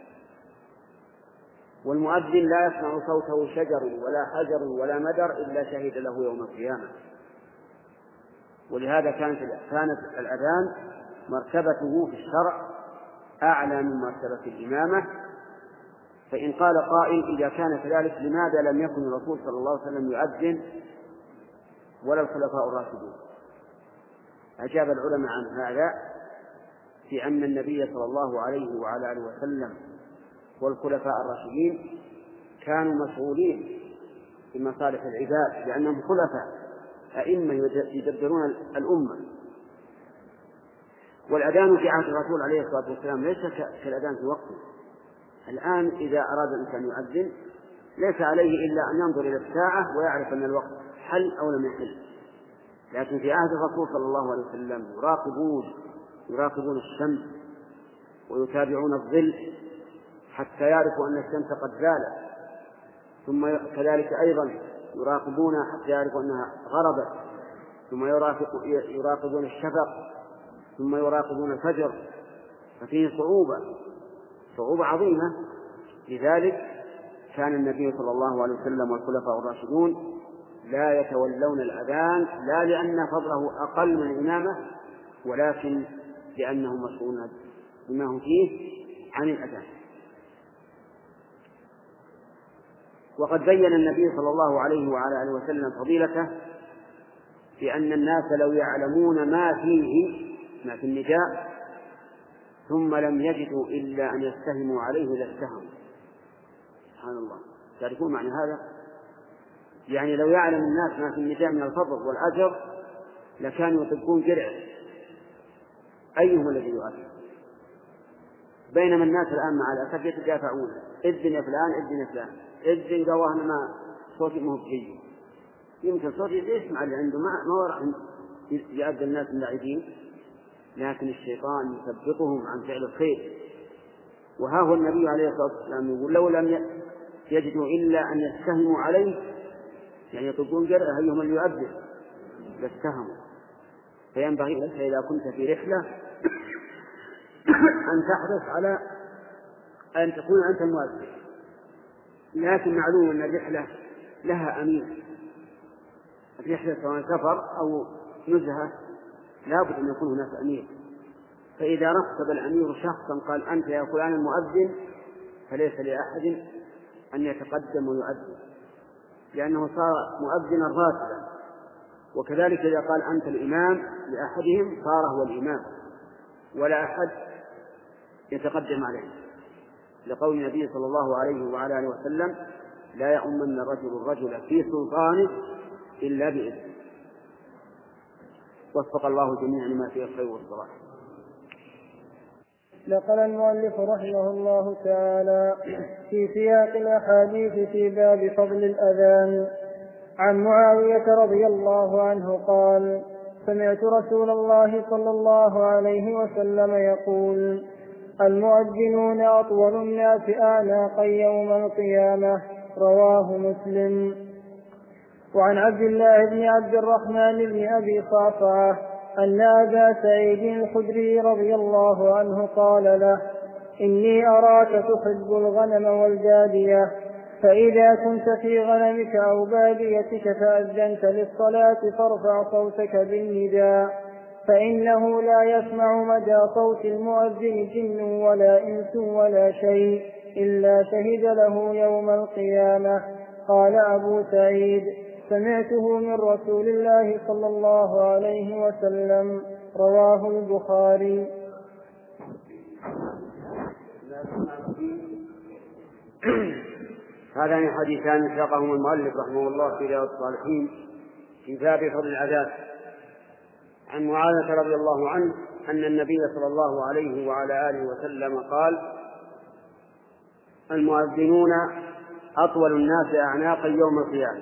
والمؤذن لا يسمع صوته شجر ولا حجر ولا مدر إلا شهد له يوم القيامة. ولهذا كانت كانت الأذان مرتبته في الشرع أعلى من مرتبة الإمامة. فإن قال قائل: إذا كان كذلك لماذا لم يكن الرسول صلى الله عليه وسلم يؤذن ولا الخلفاء الراشدون؟ أجاب العلماء عن هذا في أن النبي صلى الله عليه وعلى آله وسلم والخلفاء الراشدين كانوا مشغولين بمصالح العباد، لأنهم خلفاء أئمة يدبرون الأمة. والأذان في عهد الرسول عليه الصلاة والسلام ليس كالأذان في وقته. الآن إذا أراد الإنسان يؤذن ليس عليه إلا أن ينظر إلى الساعة ويعرف أن الوقت حل أو لم يحل. لكن في عهد الرسول صلى الله عليه وسلم يراقبون يراقبون الشمس ويتابعون الظل حتى يعرفوا أن الشمس قد زالت، ثم كذلك أيضا يراقبون حتى يعرفوا أنها غربت، ثم يراقبون الشفق، ثم يراقبون الفجر. ففيه صعوبة صعوبة عظيمة. لذلك كان النبي صلى الله عليه وسلم والخلفاء الراشدون لا يتولون الأذان لا لأن فضله أقل من الإمامة ولكن لأنهم مسؤولون بما هم فيه عن الأذان. وقد بين النبي صلى الله عليه وعلى آله وسلم فضيلته بأن الناس لو يعلمون ما فيه ما في النداء ثم لم يجدوا إلا أن يستهموا عليه لاستهموا. سبحان الله، تعرفون معنى هذا؟ يعني لو يعلم الناس ما في النداء من الفضل والأجر لكانوا يطبقون جرعه أيهم الذي يؤثر، بينما الناس الآن مع الأسف يتدافعون، إذن يا فلان إذن يا فلان إذن قواه ما صوتي مو بجيد، يمكن صوتي يسمع اللي عنده ما ما راح يؤذي الناس اللاعبين، لكن الشيطان يثبطهم عن فعل الخير. وها هو النبي عليه الصلاة والسلام يقول لو لم يجدوا إلا أن يستهموا عليه، يعني يطلبون جرأة أيهم اللي يؤذن لاستهموا. فينبغي لك إذا كنت في رحلة أن تحرص على أن تكون أنت المؤذن، لكن معلوم أن الرحلة لها أمير، الرحلة سواء سفر أو نزهة لابد أن يكون هناك أمير، فإذا رتب الأمير شخصا قال أنت يا فلان المؤذن فليس لأحد أن يتقدم ويؤذن، لأنه صار مؤذنا راتبا. وكذلك إذا قال أنت الإمام لأحدهم صار هو الإمام ولا أحد يتقدم عليه، لقول النبي صلى الله عليه وعلى آله وسلم لا يؤمن الرجل الرجل في سلطانه إلا بإذنه. وفق الله جميعا لما فيه الخير والصلاح. نقل المؤلف رحمه الله تعالى في سياق الأحاديث في باب فضل الأذان عن معاوية رضي الله عنه قال سمعت رسول الله صلى الله عليه وسلم يقول المؤذنون أطول الناس أعناقا يوم القيامة، رواه مسلم. وعن عبد الله بن عبد الرحمن بن أبي صعصعة أن أبا سعيد الخدري رضي الله عنه قال له إني أراك تحب الغنم والجادية، فإذا كنت في غنمك أو باديتك فأذنت للصلاة فارفع صوتك بالنداء، فإنه لا يسمع مدى صوت المؤذن جن ولا إنس ولا شيء إلا شهد له يوم القيامة. قال أبو سعيد سمعته من رسول الله صلى الله عليه وسلم، رواه البخاري. هذان حديثان ساقهما المؤلف رحمه الله في رياض الصالحين في باب فضل الأذان. عن معاذ رضي الله عنه أن النبي صلى الله عليه وعلى آله وسلم قال المؤذنون أطول الناس أعناقا يوم القيامة.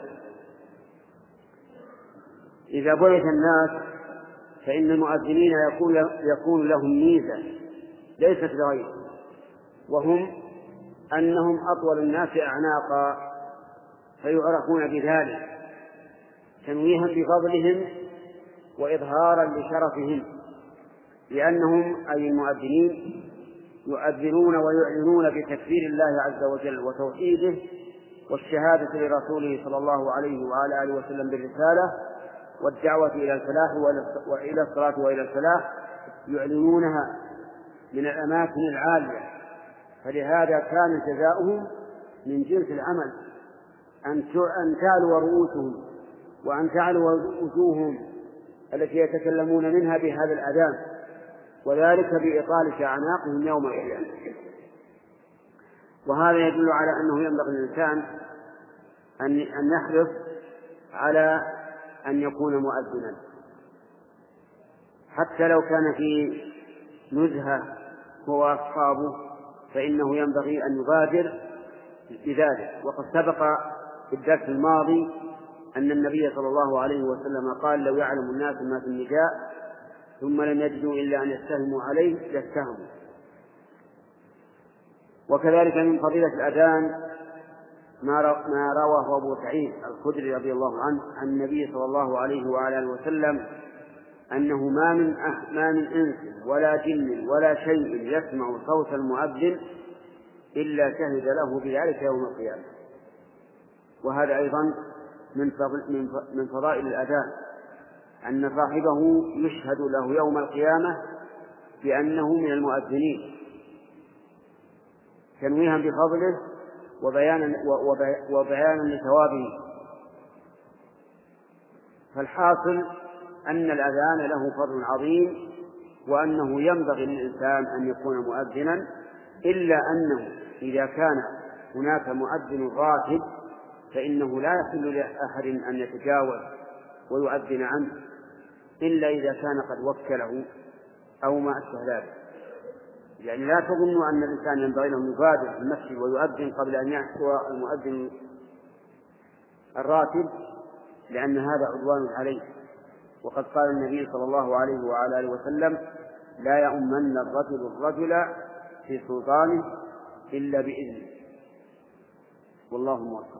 إذا بعث الناس فإن المؤذنين يكون, يكون لهم ميزة ليست لغيرهم، وهم أنهم أطول الناس أعناقا فيعرفون بذلك تنويها بفضلهم وإظهارا لشرفهم، لأنهم أي المؤذنين يؤذنون ويعلنون بتكبير الله عز وجل وتوحيده والشهادة لرسوله صلى الله عليه وعلى آله وسلم بالرسالة والدعوة إلى الفلاح وإلى الصلاة وإلى الفلاح، يعلنونها من الأماكن العالية. فلهذا كان جزاؤهم من جنس العمل أن تعلو رؤوسهم وأن تعلو وجوههم التي يتكلمون منها بهذا الأذان، وذلك بإطالة أعناقهم يوم القيامة. وهذا يدل على أنه ينبغي للإنسان أن يحرص على أن يكون مؤذنا، حتى لو كان في نزهة هو أصحابه فإنه ينبغي أن يبادر بذلك. وقد سبق في الدرس الماضي أن النبي صلى الله عليه وسلم قال لو يعلم الناس ما في النداء ثم لم يجدوا إلا أن يستهموا عليه لاستهموا. وكذلك من فضيلة الأذان ما رواه أبو سعيد الخدري رضي الله عنه عن النبي صلى الله عليه وعلى آله وسلم أنه ما من ما من إنس ولا جن ولا شيء يسمع صوت المؤذن إلا شهد له بذلك يوم القيامة. وهذا أيضا من من فضائل الأذان أن صاحبه يشهد له يوم القيامة بأنه من المؤذنين تنويها بفضله وبيانا وبيانا لثوابه. فالحاصل أن الأذان له فضل عظيم، وأنه ينبغي للإنسان أن يكون مؤذنا، إلا أنه إذا كان هناك مؤذن راتب فإنه لا يحل لأحد أن يتجاوز ويؤذن عنه إلا إذا كان قد وكله أو ما أشبه ذلك. يعني لا تظنوا أن الإنسان ينبغي له يبادر في المسجد ويؤذن قبل أن يحصل المؤذن الراتب، لأن هذا عدوان عليه. وقد قال النبي صلى الله عليه وعلى آله وسلم: لا يؤمن الرجل الرجل في سلطانه إلا بإذنه. والله موفق.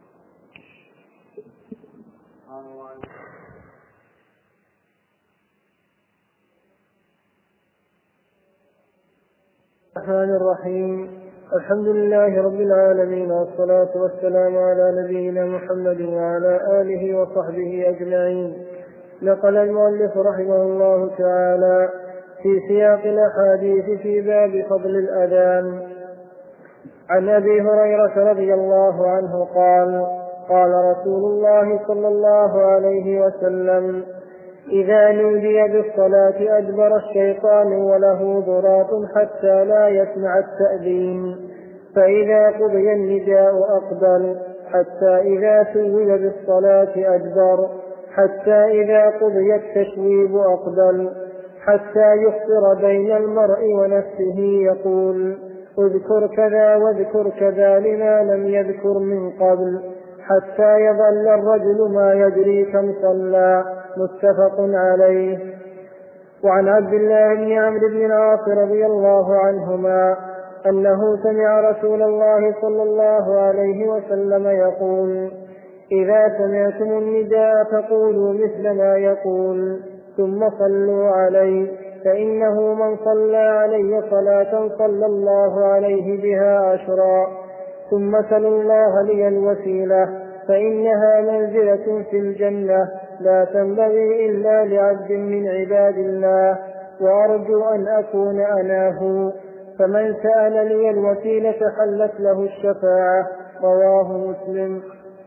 الرحمن الرحيم. الحمد لله رب العالمين، والصلاة والسلام على نبينا محمد وعلى آله وصحبه أجمعين. نقل المؤلف رحمه الله تعالى في سياق الأحاديث في باب فضل الأذان عن أبي هريرة رضي الله عنه قال: قال رسول الله صلى الله عليه وسلم: إذا نودي بالصلاة أدبر الشيطان وله ضراط حتى لا يسمع التأذين، فإذا قضي النداء أقبل، حتى إذا ثوب بالصلاة أدبر، حتى إذا قضي التشويب أقبل، حتى يخطر بين المرء ونفسه يقول: اذكر كذا واذكر كذا لما لم يذكر من قبل، حتى يظل الرجل ما يدري كم صلى. متفق عليه. وعن عبد الله بن عمرو بن العاص رضي الله عنهما أنه سمع رسول الله صلى الله عليه وسلم يقول: إذا سمعتم النداء فقولوا مثل ما يقول، ثم صلوا عليه، فإنه من صلى علي صلاة صلى الله عليه بها عشرا، ثم سلوا الله لي الوسيلة، فإنها منزلة في الجنة لا تنبغي إلا لعبد من عباد الله، وأرجو أن أكون أناه، فمن سأل لي الوسيلة حلت له الشفاعة. رواه مسلم.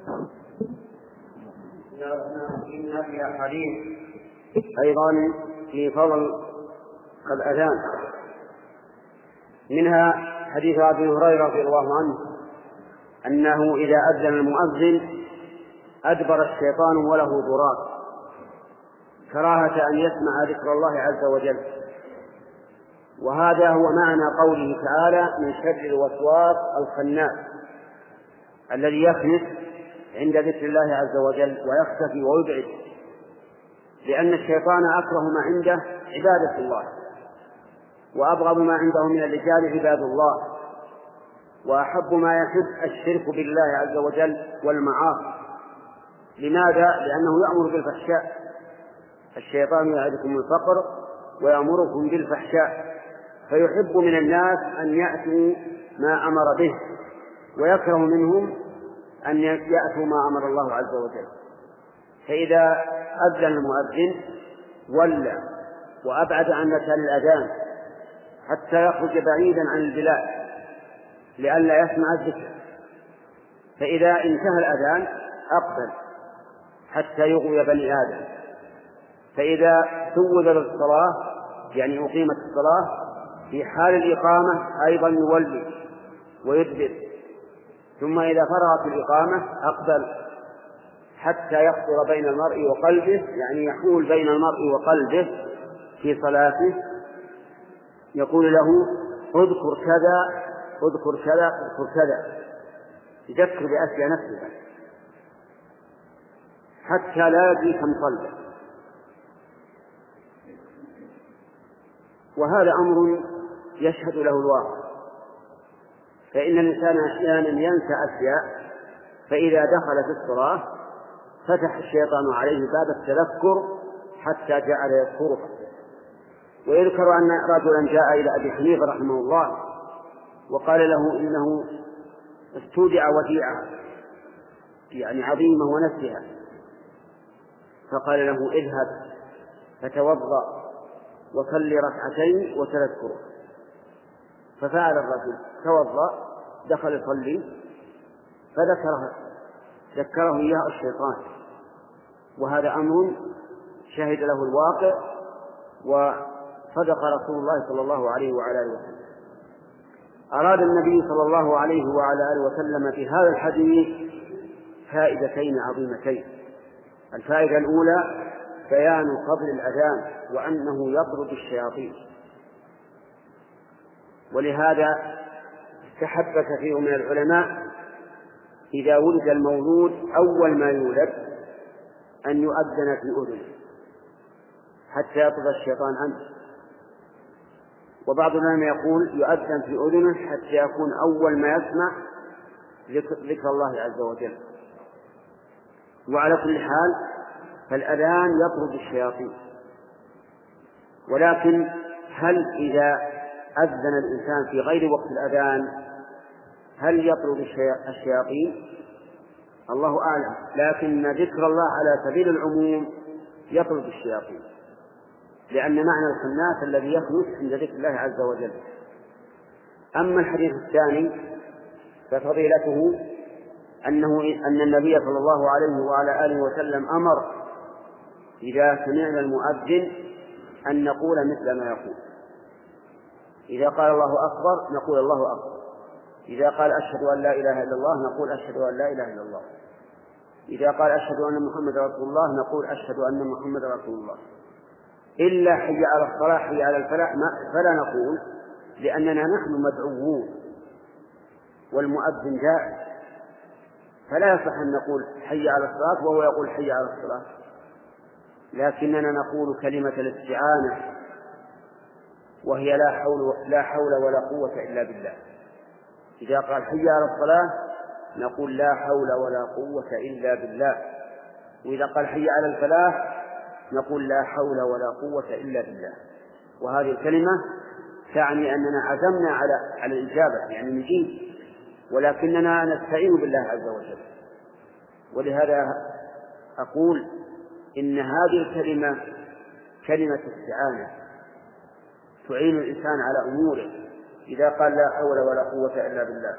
إن هذه الحديث أيضا في فضل الأذان، منها حديث أبي هريرة رضي الله عنه أنه إذا أذن المؤذن أدبر الشيطان وله ضراط، كراهة أن يسمع ذكر الله عز وجل. وهذا هو معنى قوله تعالى: من شر الوسواس الخناس الذي يخنس عند ذكر الله عز وجل ويختفي ويبعد، لأن الشيطان أكره ما عنده عبادة الله، وأبغض ما عنده من الرجال عباد الله، وأحب ما يحب الشرك بالله عز وجل والمعاصي. لماذا؟ لأنه يأمر بالفحشاء. الشيطان يعدكم الفقر ويأمركم بالفحشاء، فيحب من الناس أن يأتوا ما أمر به، ويكره منهم أن يأتوا ما أمر الله عز وجل. فإذا أذن المؤذن ولى وأبعد عن مكان الأذان حتى يخرج بعيدا عن البلاد لئلا يسمع الذكر، فإذا انتهى الأذان أقبل حتى يغوي بني آدم، فإذا سوّد بالصلاة يعني أقيمت الصلاة في حال الإقامة أيضا يولي ويدبر، ثم إذا فرغت الإقامة أقبل حتى يخطر بين المرء وقلبه، يعني يحول بين المرء وقلبه في صلاته، يقول له: اذكر كذا اذكر كذا اذكر كذا، يذكر بأشياء نفسها حتى لا يدري كم صلى. وهذا أمر يشهد له الواقع، فإن الإنسان أحيانا ينسى أشياء، فإذا دخل في الصلاة فتح الشيطان عليه باب التذكر حتى جعل يذكرها. ويذكر أن رجلا جاء إلى أبي حنيفة رحمه الله وقال له إنه استودع وديعة يعني عظيمة ونسيها، فقال له اذهب فتوضأ وصل ركعتين وتذكره. ففعل الرجل، توضأ دخل يصلي فذكره ذكره إياه الشيطان، وهذا أمر شهد له الواقع وصدق رسول الله صلى الله عليه وعلى آله وسلم. أراد النبي صلى الله عليه وعلى آله وسلم في هذا الحديث فائدتين عظيمتين. الفائدة الأولى بيان فضل الأذان وأنه يطرد الشياطين، ولهذا استحب كثير من العلماء إذا ولد المولود أول ما يولد أن يؤذن في أذنه حتى يطرد الشيطان عنه، وبعض العلماء يقول يؤذن في أذنه حتى يكون أول ما يسمع ذكر الله عز وجل. وعلى كل حال فالأذان يطرد الشياطين، ولكن هل إذا أذن الإنسان في غير وقت الأذان هل يطرد الشياطين؟ الله أعلم، لكن ذكر الله على سبيل العموم يطرد الشياطين، لأن معنى الخناس الذي يخنس عند ذكر الله عز وجل. أما الحديث الثاني ففضيلته أنه أن النبي صلى الله عليه وعلى آله وسلم أمر إذا سمعنا المؤذن أن نقول مثل ما يقول. إذا قال الله أكبر نقول الله أكبر، إذا قال أشهد أن لا إله إلا الله نقول أشهد أن لا إله إلا الله، إذا قال أشهد أن محمد رسول الله نقول أشهد أن محمد رسول الله، إلا حي على الصلاة حي على الفلاح فلا نقول، لأننا نحن مدعوون والمؤذن جائع، فلا يصح أن نقول حي على الصلاة وهو يقول حي على الصلاة، لكننا نقول كلمة الاستعانة وهي لا حول لا حول ولا قوة إلا بالله. إذا قال حي على الصلاة نقول لا حول ولا قوة إلا بالله، وإذا قال حي على الفلاح نقول لا حول ولا قوة إلا بالله. وهذه الكلمة تعني أننا عزمنا على على الإجابة، يعني نجيب، ولكننا نستعين بالله عز وجل. ولهذا أقول إن هذه الكلمة كلمة استعانة تعين الإنسان على أموره إذا قال لا حول ولا قوة إلا بالله،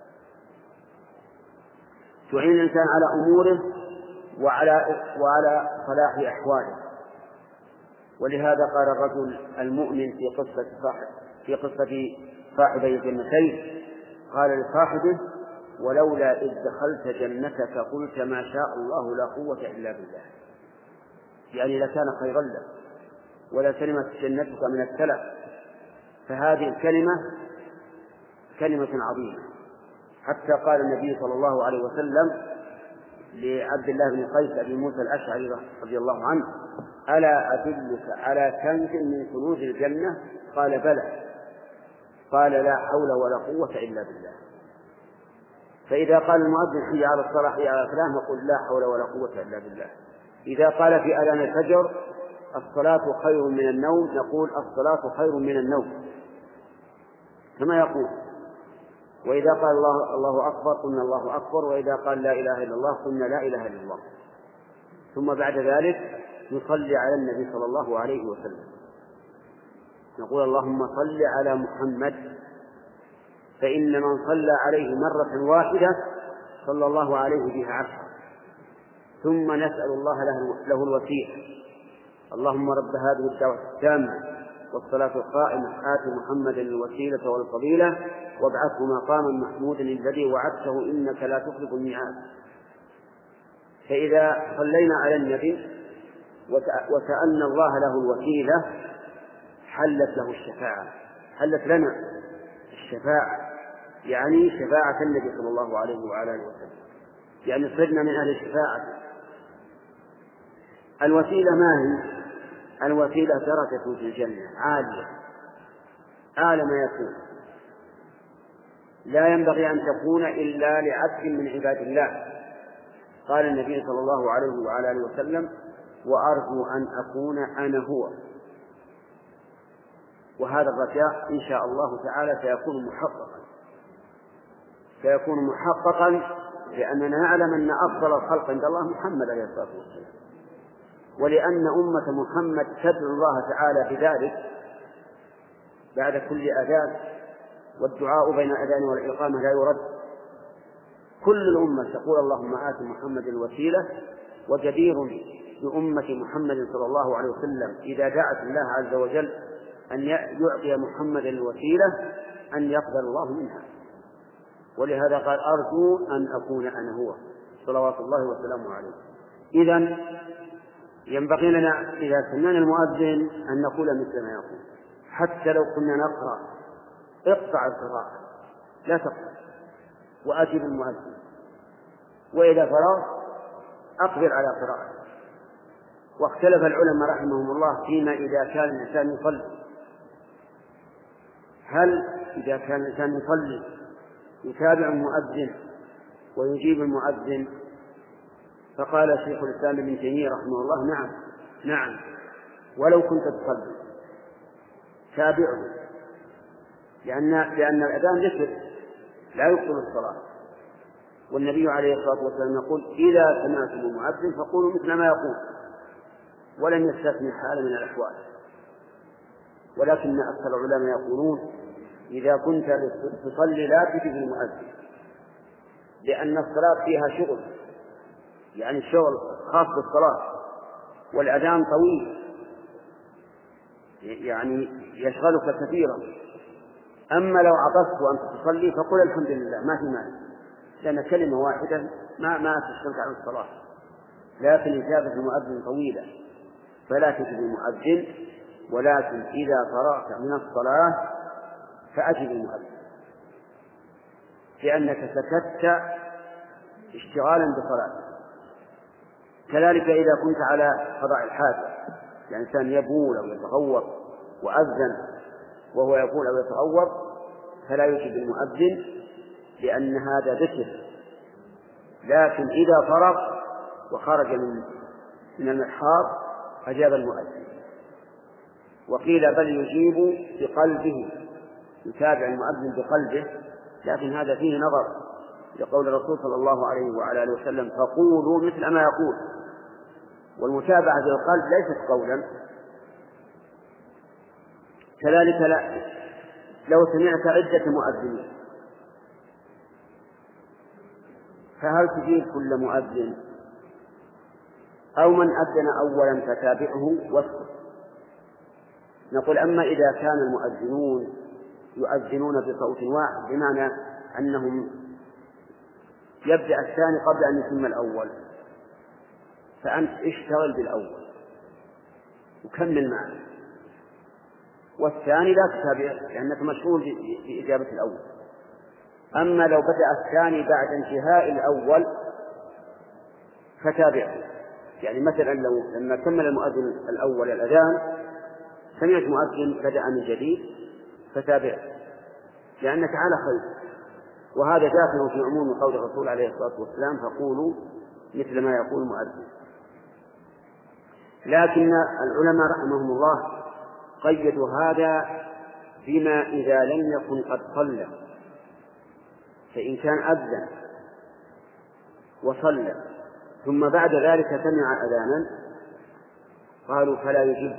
تعين الإنسان على أموره وعلى وعلى صلاح أحواله. ولهذا قال الرجل المؤمن في قصة صاحب في قصة صاحبي الجنتين قال لصاحبه ولولا إذ دخلت جنتك قلت ما شاء الله لا قوة إلا بالله، يعني لكان خيرا لك ولا سلمت جنتك من التلف. فهذه الكلمة كلمة عظيمة، حتى قال النبي صلى الله عليه وسلم لعبد الله بن قيس أبي موسى الأشعري رضي الله عنه ألا أدلك على كنز من كنوز الجنة؟ قال بلى، قال لا حول ولا قوة إلا بالله. فإذا قال المؤذن حي على الصلاة حي على الفلاح نقول لا حول ولا قوة إلا بالله. إذا قال في أذان الفجر الصلاة خير من النوم نقول الصلاة خير من النوم كما يقول. وإذا قال الله الله أكبر قلنا الله أكبر، وإذا قال لا إله إلا الله قلنا لا إله إلا الله. ثم بعد ذلك نصلي على النبي صلى الله عليه وسلم، نقول اللهم صل على محمد، فإن من صلى عليه مرة واحدة صلى الله عليه بها عشرة. ثم نسأل الله له, له الوسيلة، اللهم رب هذه الدعوة التامة والصلاة القائمة آت محمدا الوسيلة والفضيلة وابعثه مقاما محمودا الذي وعدته إنك لا تخلف الميعاد. فإذا صلينا على النبي وسألنا الله له الوسيلة حلت له الشفاعة، حلت لنا الشفاعة، يعني شفاعة النبي صلى الله عليه وعلى آله وسلم، يعني صرنا من أهل الشفاعة. الوسيلة ما هي؟ الوسيلة درجة في الجنة عالية أعلى ما يكون، لا ينبغي أن تكون إلا لعبد من عباد الله. قال النبي صلى الله عليه وعلى آله وسلم وأرجو أن أكون أنا هو. وهذا الرجاء إن شاء الله تعالى سيكون محققا سيكون محققا لأننا نعلم أن أفضل الخلق عند الله محمد عليه الصلاة والسلام، ولأن أمة محمد تدعو الله تعالى بذلك بعد كل أذان، والدعاء بين الأذان والإقامة لا يرد. كل الأمة تقول اللهم آت محمد الوسيلة، وجدير بأمة محمد صلى الله عليه وسلم إذا دعت الله عز وجل أن يعطي محمد الوسيلة أن يقبل الله منها. ولهذا قال أرجو أن أكون أنا هو صلوات الله وسلامه عليه. إذن ينبغي لنا إذا سمعنا المؤذن أن نقول مثل ما يقول، حتى لو كنا نقرأ اقطع القراءة لا تقرأ وأجب المؤذن، وإذا فرغ أقبل على قراءته. واختلف العلماء رحمهم الله فيما إذا كان الإنسان يصلي، هل إذا كان الإنسان يصلي يتابع المؤذن ويجيب المؤذن؟ فقال شيخ الإسلام ابن تيمية رحمه الله نعم نعم ولو كنت تصلي تابعه، لأن لأن الأذان ذكر لا يبطل الصلاة، والنبي عليه الصلاة والسلام يقول إذا سمعتم المؤذن فقولوا مثل ما يقول، ولم يستثني حال من الأحوال. ولكن أكثر العلماء يقولون إذا كنت تصلي لا تجب المؤذن، لأن الصلاة فيها شغل، يعني الشغل خاص بالصلاة، والأذان طويل يعني يشغلك كثيرا. أما لو عطست وأنت تصلي فقل الحمد لله ما في مانع، لأن كلمة واحدة ما ما تشتغل عن الصلاة. لكن إجابة المؤذن طويلة فلا تجب المؤذن، ولكن إذا فرغت من الصلاة فأجب المؤذن، لأنك سكت اشتغالا بصلاة. كذلك إذا كنت على قضاء الحاجة، يعني إنسان يبول أو يتغوط وأذن وهو يقول أو يتغوط فلا يجب المؤذن، لأن هذا ذكر. لكن إذا فرغ وخرج من من المحراب أجاب المؤذن. وقيل بل يجيب بقلبه، يتابع المؤذن بقلبه، لكن هذا فيه نظر لقول الرسول صلى الله عليه وعلى آله وسلم فقولوا مثل ما يقول. والمتابعة بالقلب ليست قولا. كذلك لا لو سمعت عدة مؤذنين فهل تجيب كل مؤذن أو من أذن أولا فتابعه واسكت؟ نقول أما إذا كان المؤذنون يؤذنون بصوت واحد بمعنى أنهم يبدأ الثاني قبل أن يتم الأول، فأنت اشتغل بالأول وكمل معه، والثاني لا تتابع لأنك مشغول بإجابة الأول. أما لو بدأ الثاني بعد انتهاء الأول فتابعه، يعني مثلا لو لما كمل المؤذن الأول الأذان سمعت مؤذن بدأ من جديد فتابعه، لأنك على خير. وهذا داخل في عموم قول الرسول عليه الصلاة والسلام فقولوا مثل ما يقول المؤذن. لكن العلماء رحمهم الله قيدوا هذا بما إذا لم يكن قد صلى، فإن كان أذن وصلى ثم بعد ذلك سمع أذانا قالوا فلا يجب،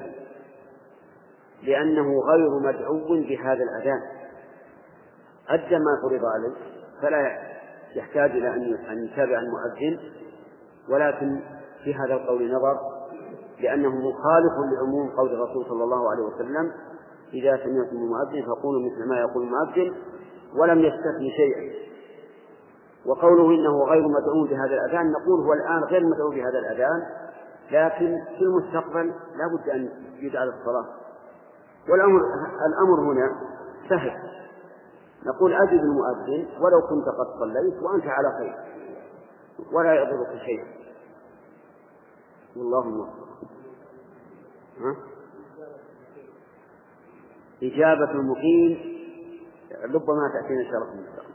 لأنه غير مدعو بهذا الأذان، أدى ما فرض عليه فلا يحتاج إلى أن يتابع المؤذن. ولكن في هذا القول نظر، لأنه مخالف لعموم قول الرسول صلى الله عليه وسلم إذا سمعتم المؤذن فقولوا مثل ما يقول المؤذن، ولم يستثني شيئا. وقوله إنه غير مدعو بهذا الأذان نقول هو الآن غير مدعو بهذا الأذان، لكن في المستقبل لا بد أن يجعل الصلاة. والأمر الأمر هنا سهل، نقول أجب المؤذن ولو كنت قد صليت وأنت على خير ولا يضرك شيء. اللهم ها؟ إجابة المقيم ربما تأتينا إن شاء الله في المستقبل.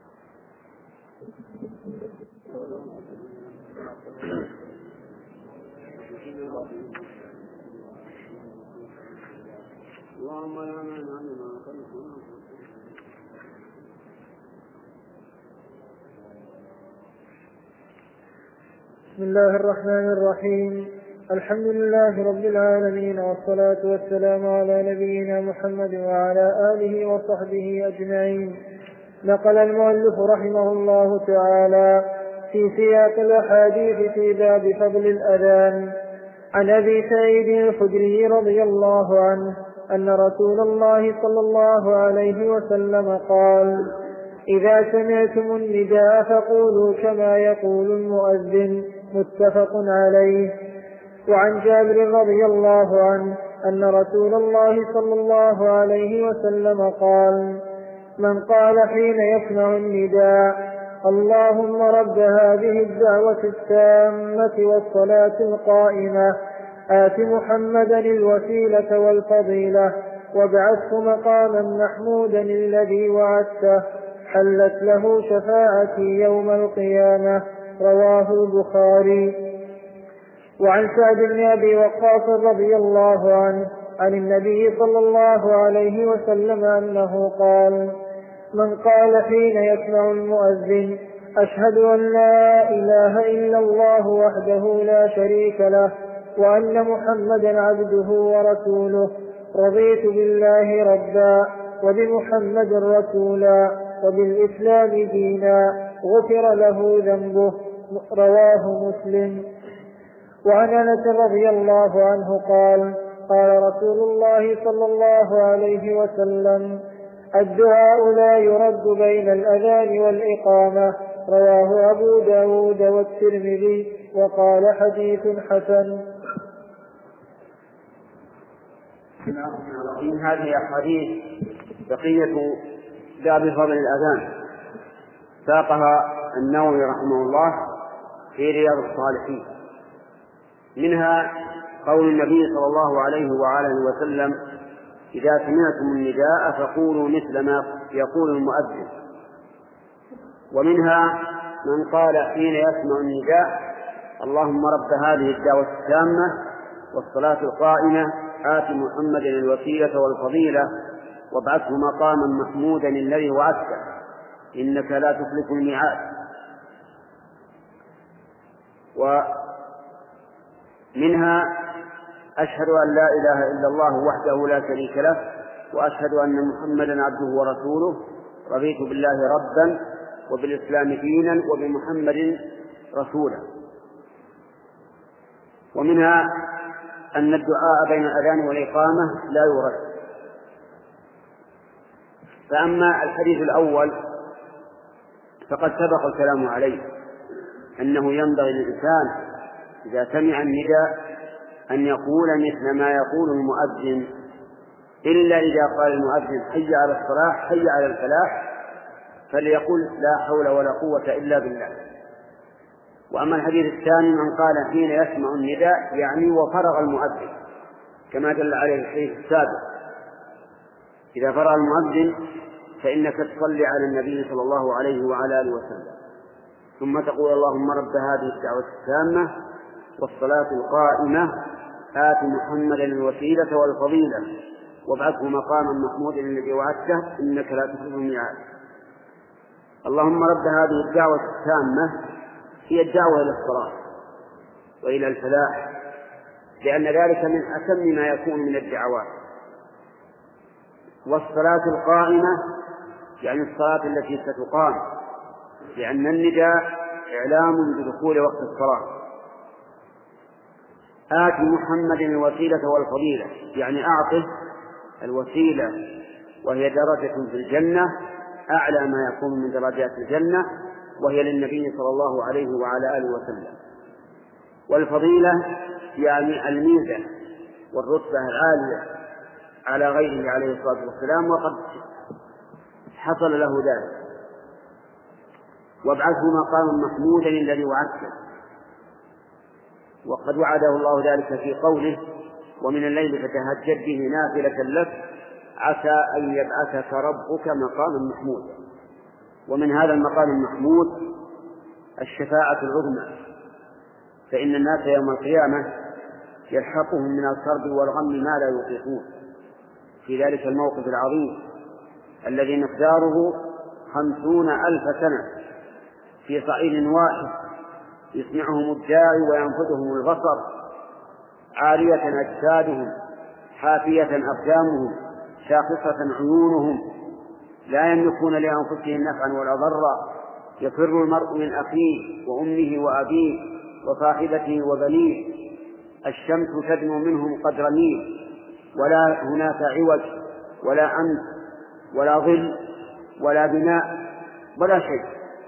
اللهم لا مانع لما خلقنا بسم الله الرحمن الرحيم. الحمد لله رب العالمين، والصلاة والسلام على نبينا محمد وعلى آله وصحبه أجمعين. نقل المؤلف رحمه الله تعالى في سياق الأحاديث في باب فضل الأذان عن أبي سعيد الخدري رضي الله عنه أن رسول الله صلى الله عليه وسلم قال: إذا سمعتم النداء فقولوا كما يقول المؤذن. متفق عليه. وعن جابر رضي الله عنه أن رسول الله صلى الله عليه وسلم قال: من قال حين يسمع النداء: اللهم رب هذه الدعوة التامة والصلاة القائمة آت محمدا الوسيلة والفضيلة وابعثه مقاما محمودا الذي وعدته، حلت له شفاعتي يوم القيامة. رواه البخاري. وعن سعد بن أبي وقاص رضي الله عنه عن النبي صلى الله عليه وسلم أنه قال: من قال حين يسمع المؤذن: أشهد أن لا إله إلا الله وحده لا شريك له وأن محمدا عبده ورسوله، رضيت بالله ربا وبمحمد رسولا وبالإسلام دينا، غفر له ذنبه. رواه مسلم. وعن أنس رضي الله عنه قال: قال رسول الله صلى الله عليه وسلم: الدعاء لا يرد بين الأذان والإقامة. رواه أبو داود والترمذي وقال حديث حسن. من هذه الحديث بقية باب فضل الأذان ساقها النووي رحمه الله في رياض الصالحين. منها قول النبي صلى الله عليه وعلى اله وسلم: إذا سمعتم النداء فقولوا مثل ما يقول المؤذن. ومنها من قال حين يسمع النداء: اللهم رب هذه الدعوة التامة والصلاة القائمة آت محمدا الوسيلة والفضيلة وابعثه مقاما محمودا الذي وعدته إنك لا تخلف الميعاد. ومنها: أشهد أن لا إله إلا الله وحده لا شريك له وأشهد أن محمدا عبده ورسوله، رضيت بالله ربا وبالإسلام دينا وبمحمد رسولا. ومنها أن الدعاء بين الأذان والإقامة لا يرد. فأما الحديث الأول فقد سبق الكلام عليه، أنه ينبغي للإنسان إذا سمع النداء أن يقول مثل ما يقول المؤذن، إلا إذا قال المؤذن: حي على الصلاة حي على الفلاح، فليقول: لا حول ولا قوة إلا بالله. وأما الحديث الثاني: من قال حين يسمع النداء، يعني وفرغ المؤذن، كما دل عليه الحديث السابق: إذا فرغ المؤذن فإنك تصلي على النبي صلى الله عليه وعلى آله وسلم، ثم تقول: اللهم رب هذه الدعوة التامة والصلاة القائمة آت محمدا الوسيلة والفضيلة وابعثه مقاما محمودا الذي وعدته إنك لا تخلف الميعاد. اللهم رب هذه الدعوة التامة هي الدعوة إلى الصلاة وإلى الفلاح، لأن ذلك من أتم ما يكون من الدعوات. والصلاة القائمة يعني الصلاة التي ستقام، لأن النداء إعلام بدخول وقت الصلاة. آت محمد الوسيلة والفضيلة يعني أعطه الوسيلة، وهي درجة في الجنة أعلى ما يكون من درجات الجنة، وهي للنبي صلى الله عليه وعلى آله وسلم. والفضيلة يعني الميزة والرتبة العالية على غيره عليه الصلاة والسلام، وقد حصل له ذلك. وابعثه مقاما محمودا الذي وعدته، وقد وعده الله ذلك في قوله: ومن الليل فتهجد به نافلة لك عسى أن يبعثك ربك مقاما محمودا. ومن هذا المقام المحمود الشفاعة العظمى، فإن الناس يوم القيامة يلحقهم من الكرب والغم ما لا يطيقون في ذلك الموقف العظيم الذي مقداره خمسون ألف سنة في صعيد واحد يسمعهم الداعي وينفذهم البصر، عارية أجسادهم حافية أقدامهم شاخصة عيونهم، لا يملكون لأنفسهم نفعا ولا ضرا، يفر المرء من أخيه وأمه وأبيه وصاحبته وبنيه، الشمس تدنو منهم قدر ميل، ولا هناك عوج ولا أمس ولا ظل ولا بناء ولا شيء،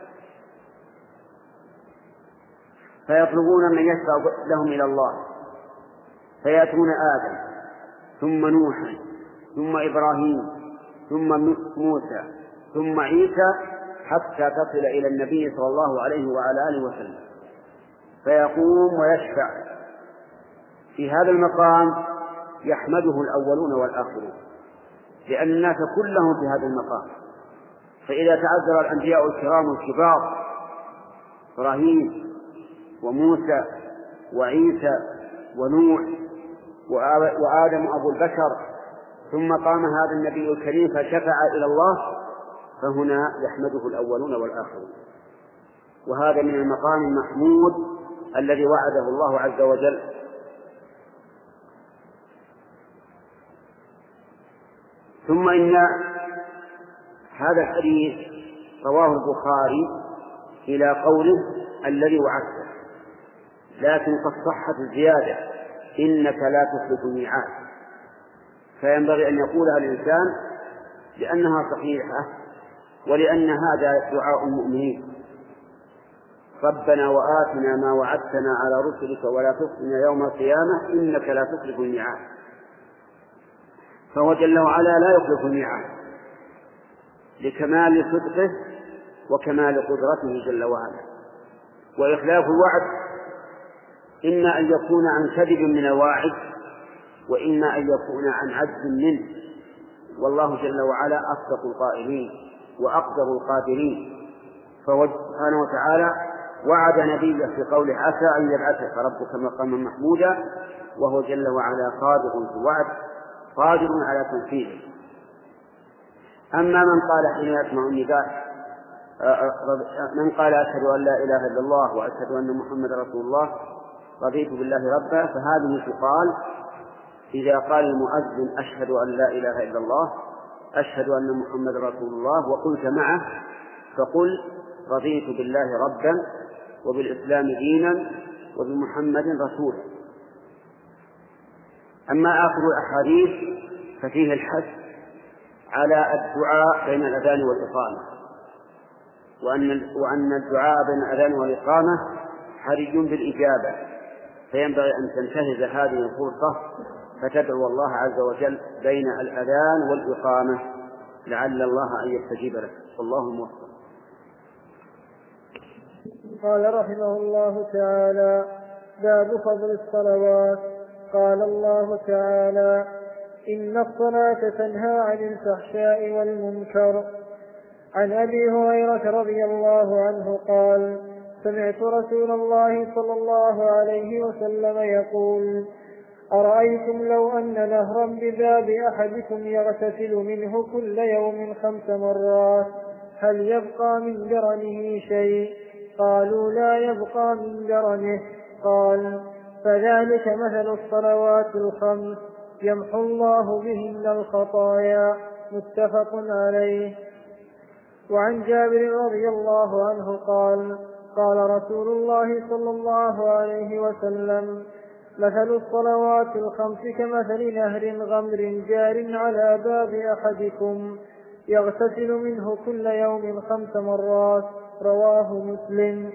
فيطلبون من يشفع لهم إلى الله، فيأتون آدم ثم نوحا ثم إبراهيم ثم موسى ثم عيسى حتى تصل إلى النبي صلى الله عليه وعلى آله وسلم، فيقوم ويشفع. في هذا المقام يحمده الأولون والآخرون، لأن الناس كلهم في هذا المقام. فإذا تعذر الأنبياء الكرام الكبار إبراهيم وموسى وعيسى ونوح وآدم أبو البشر، ثم قام هذا النبي الكريم فشفع إلى الله، فهنا يحمده الأولون والآخرون. وهذا من المقام المحمود الذي وعده الله عز وجل. ثم إن هذا الحديث رواه البخاري إلى قوله الذي وعدته، لكن قد صحت الزيادة إنك لا تخلف الميعاد، فينبغي أن يقولها الإنسان لأنها صحيحة ولأن هذا دعاء المؤمنين: ربنا وآتنا ما وعدتنا على رسلك ولا تخزنا يوم القيامة إنك لا تخلف الميعاد. فهو جل وعلا لا يخلف الميعاد لكمال صدقه وكمال قدرته جل وعلا. وإخلاف الوعد إما أن يكون عن كذب من الواعد، وإما أن يكون عن عجز منه، والله جل وعلا أصدق القائلين وأقدر القادرين. فهو سبحانه وتعالى وعد نبيه في قوله: عسى أن يبعثك ربك مقاما محمودا، وهو جل وعلا صادق في الوعد قادر على تنفيذه. أما من قال حين يسمع النداء من قال: أشهد أن لا إله إلا الله وأشهد أن محمد رسول الله رضيت بالله ربا، فهذه تقال إذا قال المؤذن: أشهد أن لا إله إلا الله أشهد أن محمد رسول الله، وقلت معه، فقل: رضيت بالله ربا وبالإسلام دينا وبمحمد رسولا. أما آخر الأحاديث ففيه الحث على الدعاء بين الأذان والإقامة، وأن وأن الدعاء بين الأذان والإقامة حري بالإجابة، فينبغي أن تنتهز هذه الفرصة فتدعو الله عز وجل بين الأذان والإقامة لعل الله أن يستجيب لك. والله موفق. قال رحمه الله تعالى: باب فضل الصلوات. قال الله تعالى: إن الصلاة تنهى عن الفحشاء والمنكر. عن أبي هريرة رضي الله عنه قال: سمعت رسول الله صلى الله عليه وسلم يقول: أرأيتم لو أن نهرا بباب أحدكم يغتسل منه كل يوم خمس مرات هل يبقى من درنه شيء؟ قالوا: لا يبقى من درنه. قال: فذلك مثل الصلوات الخمس يمحو الله بهن الخطايا. متفق عليه. وعن جابر رضي الله عنه قال: قال رسول الله صلى الله عليه وسلم: مثل الصلوات الخمس كمثل نهر غمر جار على باب أحدكم يغتسل منه كل يوم خمس مرات. رواه مسلم.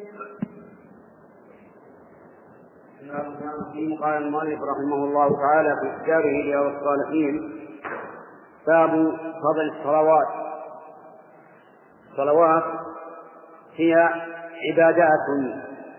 قال المؤلف رحمه الله تعالى في كتابه رياض الصالحين: باب فضل الصلوات. الصلوات هي عبادات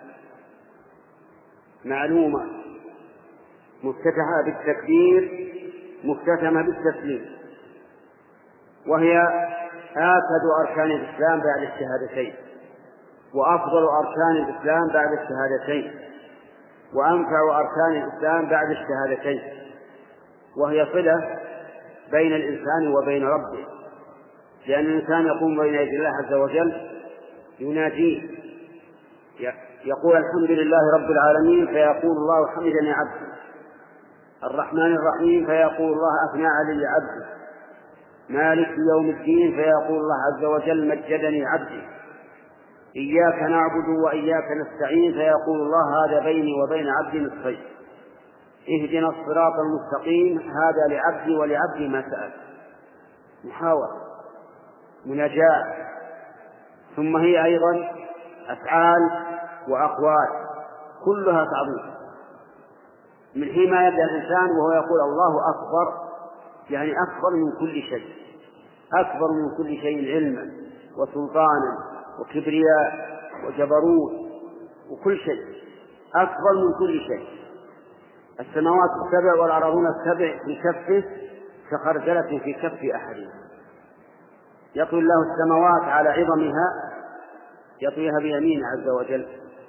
معلومة مفتتحة بالتكبير مختتمة بالتسليم، وهي آكد أركان الإسلام بعد الشهادتين، وأفضل أركان الإسلام بعد الشهادتين، وأنفع أركان الإسلام بعد الشهادتين، وهي صلة بين الإنسان وبين ربه، لأن الإنسان يقوم بين يدي الله عز وجل يناجيه يقول الحمد لله رب العالمين فيقول الله حمدني عبدي. الرحمن الرحيم فيقول الله أثنى علي عبدي. مالك يوم الدين فيقول الله عز وجل مجدني عبدي. إياك نعبد وإياك نستعين فيقول الله هذا بيني وبين عبدي نصفين. اهدنا الصراط المستقيم هذا لعبدي ولعبدي ما سأل. محاورة مناجاة. ثم هي أيضا أفعال وأقوال كلها تعظيم. من حين ما يبدأ الإنسان وهو يقول الله أكبر يعني أكبر من كل شيء، أكبر من كل شيء علما وسلطانا وكبرياء وجبروت وكل شيء، أكبر من كل شيء. السماوات السبع والأرضون السبع في كفه كخردلة في كف أحدهم. يطوي الله السماوات على عظمها يطويها بيمينه عز وجل،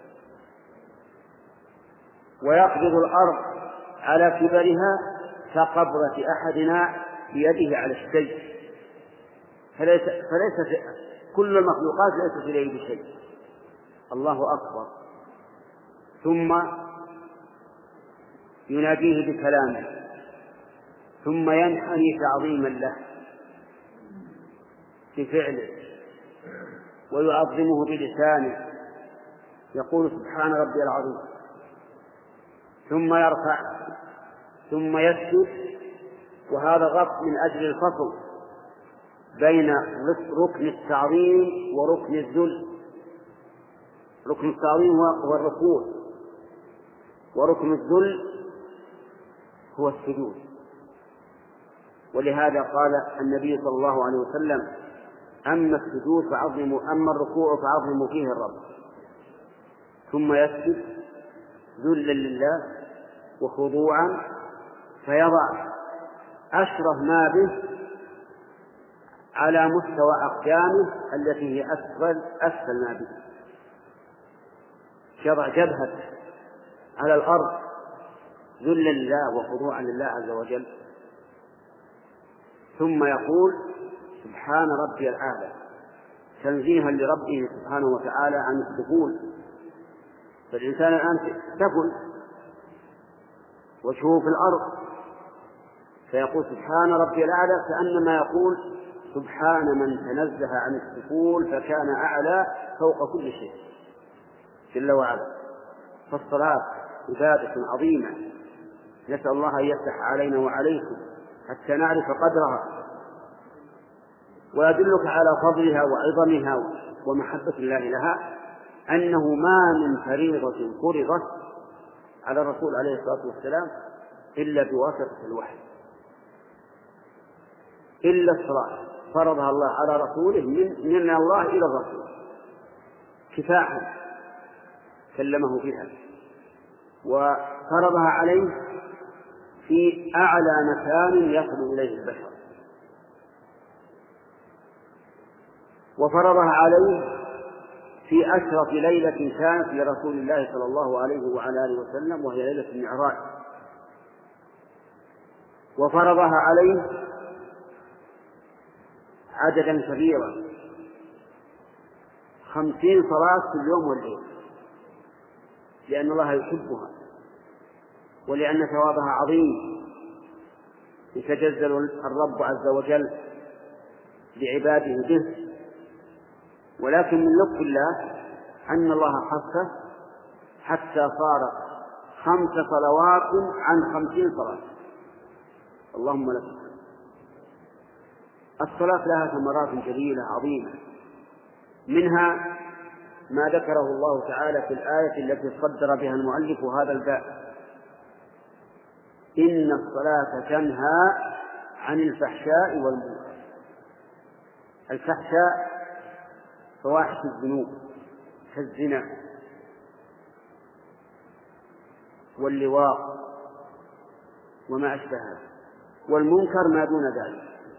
ويقبض الأرض على كبرها كقبضة أحدنا بيده على الشيء. فليس, فليس كل المخلوقات ليست إليه بشيء. الله أكبر. ثم يناديه بكلامه، ثم ينحني تعظيما له بفعله ويعظمه بلسانه، يقول سبحان ربي العظيم، ثم يرفع ثم يسجد. وهذا غط من أجل الفصل بين ركن التعظيم وركن الذل. ركن التعظيم هو الركوع، وركن الذل هو السجود. ولهذا قال النبي صلى الله عليه وسلم أما السجود فعظموا أما الركوع فعظموا فيه الرب. ثم يسجد ذلا لله وخضوعا فيضع أشرف ما به على مستوى أقدامه التي هي أسفل أسفل ما به. يضع جبهته على الأرض ذلا لله وخضوعا لله عز وجل. ثم يقول سبحان ربي الأعلى تنزيها لربه سبحانه وتعالى عن السفول. فالإنسان الآن سفل وجهه في الأرض، فيقول سبحان ربي الأعلى كأنما يقول سبحان من تنزه عن السفول فكان أعلى فوق كل شيء جل وعلا. فالصلاة عبادة عظيمة، نسأل الله أن يفتح علينا وعليكم حتى نعرف قدرها. ويدلك على فضلها وعظمها ومحبة الله لها أنه ما من فريضة فرضت على الرسول عليه الصلاة والسلام إلا بواسطة الوحي، إلا الصلاة فرضها الله على رسوله من, من الله إلى الرسول كفاحا كلمه فيها، وفرضها عليه في أعلى مكان يصل إليه البشر، وفرضها عليه في أشرف ليلة كانت لرسول الله صلى الله عليه وعلى آله وسلم وهي ليلة المعراج، وفرضها عليه عددا كبيرا خمسين صلاة في اليوم والليل، لأن الله يحبها ولأن ثوابها عظيم. يتجزل الرب عز وجل لعباده به، ولكن من لطف الله أن الله خصه حتى صار خمس صلوات عن خمسين صلاة. اللهم لك الصلاة لها ثمرات جليلة عظيمة، منها ما ذكره الله تعالى في الآية التي صدر بها المؤلف هذا الباب: إن الصلاة تنهى عن الفحشاء والمنكر. الفحشاء فواحش الذنوب كالزنا واللواط وما أشبهه، والمنكر ما دون ذلك.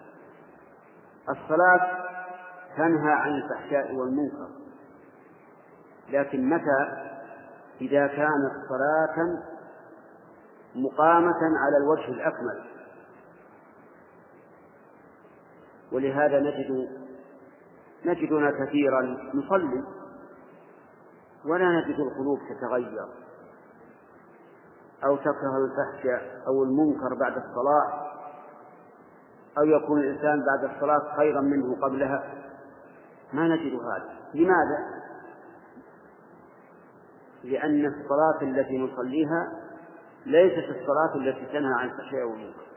الصلاة تنهى عن الفحشاء والمنكر، لكن متى؟ إذا كانت صلاة مقامة على الوجه الأكمل. ولهذا نجد نجدنا كثيرا نصلي ولا نجد القلوب تتغير أو تكره الفحش أو المنكر بعد الصلاة، أو يكون الإنسان بعد الصلاة خيرا منه قبلها، ما نجد هذا. لماذا؟ لأن الصلاة التي نصليها ليست الصلاة التي تنهى عن الفحشاء والمنكر،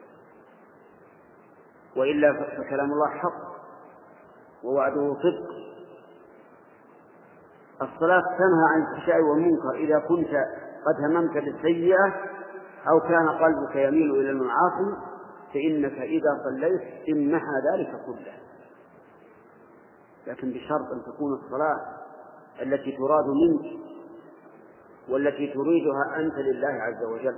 وإلا فكلام الله حق ووعده صدق. الصلاة تنهى عن الفحشاء والمنكر إذا كنت قد هممت بالسيئة أو كان قلبك يميل إلى المعاصي، فإنك إذا صليت امنح ذلك كله، لكن بشرط أن تكون الصلاة التي تراد منك والتي تريدها أنت لله عز وجل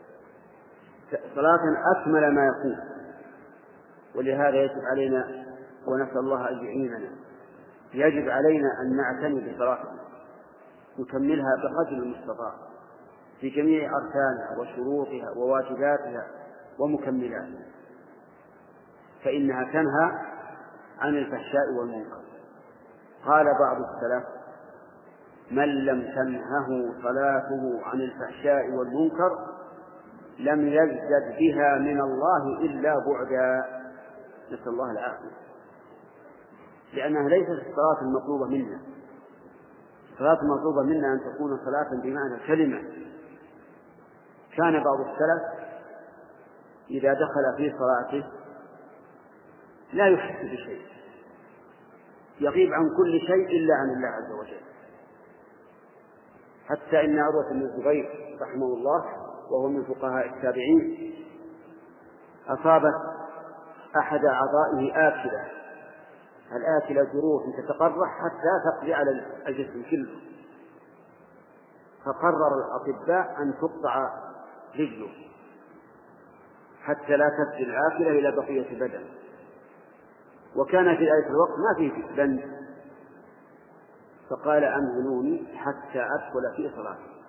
صلاة أكمل ما يكون. ولهذا يجب علينا، ونسأل الله أن يعيننا، يجب علينا أن نعتني بصلاتنا نكملها بقدر المستطاع في جميع أركانها وشروطها وواجباتها ومكملاتها، فإنها تنهى عن الفحشاء والمنكر. قال بعض السلف: من لم تنهه صلاته عن الفحشاء والمنكر لم يزدد بها من الله إلا بعدا. نسأل الله العافية، لأنها ليست الصلاة المطلوبة منا. الصلاة المطلوبة منا أن تكون صلاة بمعنى الكلمة. كان بعض السلف إذا دخل في صلاته لا يحس بشيء، يغيب عن كل شيء إلا عن الله عز وجل، حتى إن عروة بن الزبير رحمه الله وهو من فقهاء التابعين أصابت أحد أعضائه آكلة، الآكلة جروح تتقرح حتى تقضي على الجسم كله، فقرر الأطباء أن تقطع رجله حتى لا تفضي الآكلة إلى بقية البدن. وكان في ذلك الوقت ما فيه بند، فقال: أمهلوني حتى أدخل في صلاتي.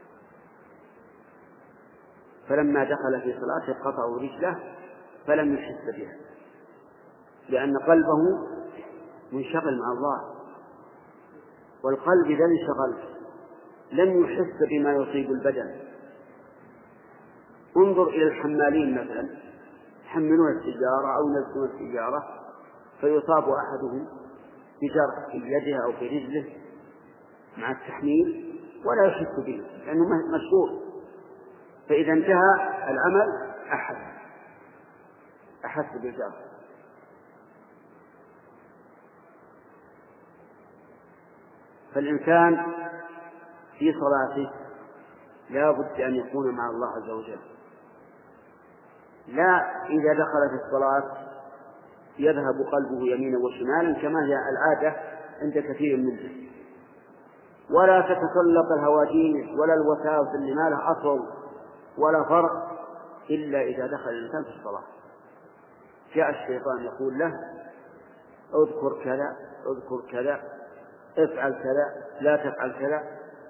فلما دخل في صلاته قطعوا رجله فلم يحس بها، لأن قلبه منشغل مع الله، والقلب إذا انشغل لم يحس بما يصيب البدن. انظر إلى الحمالين مثلا، يحملون السيارة أو ينزلون السيارة فيصاب أحدهم بجرح في يده أو في رجله مع التحميل ولا يحس به لأنه مشغول، فإذا انتهى العمل أحس أحس بالجرح. فالإنسان في صلاته لا بد أن يكون مع الله عز وجل، لا إذا دخل في الصلاة يذهب قلبه يمينا وشمالا كما هي العادة عند كثير منهم، ولا تتسلق الهواجيس ولا الوساوس اللي ما لها أصل ولا فرق إلا إذا دخل الإنسان في الصلاة. جاء الشيطان يقول له: اذكر كذا اذكر كذا افعل كذا لا تفعل كذا،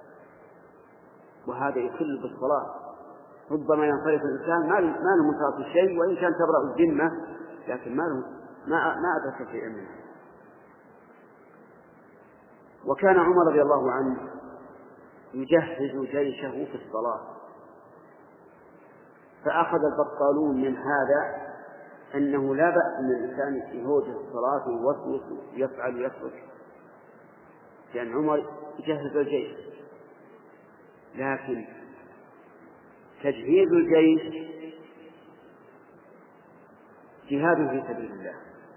وهذا يخل بالصلاة. ربما ينصرف الإنسان ما له منصرف الشيء وإن كان تبرأ الذمة، لكن ما له ما ما أدرك شيئا منه. وكان عمر رضي الله عنه يجهز جيشه في الصلاة، فأخذ البطالون من هذا أنه لا بأس أن الإنسان يهوج الصلاة ويوسوس ويفعل ويترك، لأن عمر يجهز الجيش. لكن تجهيز الجيش جهاد في سبيل الله،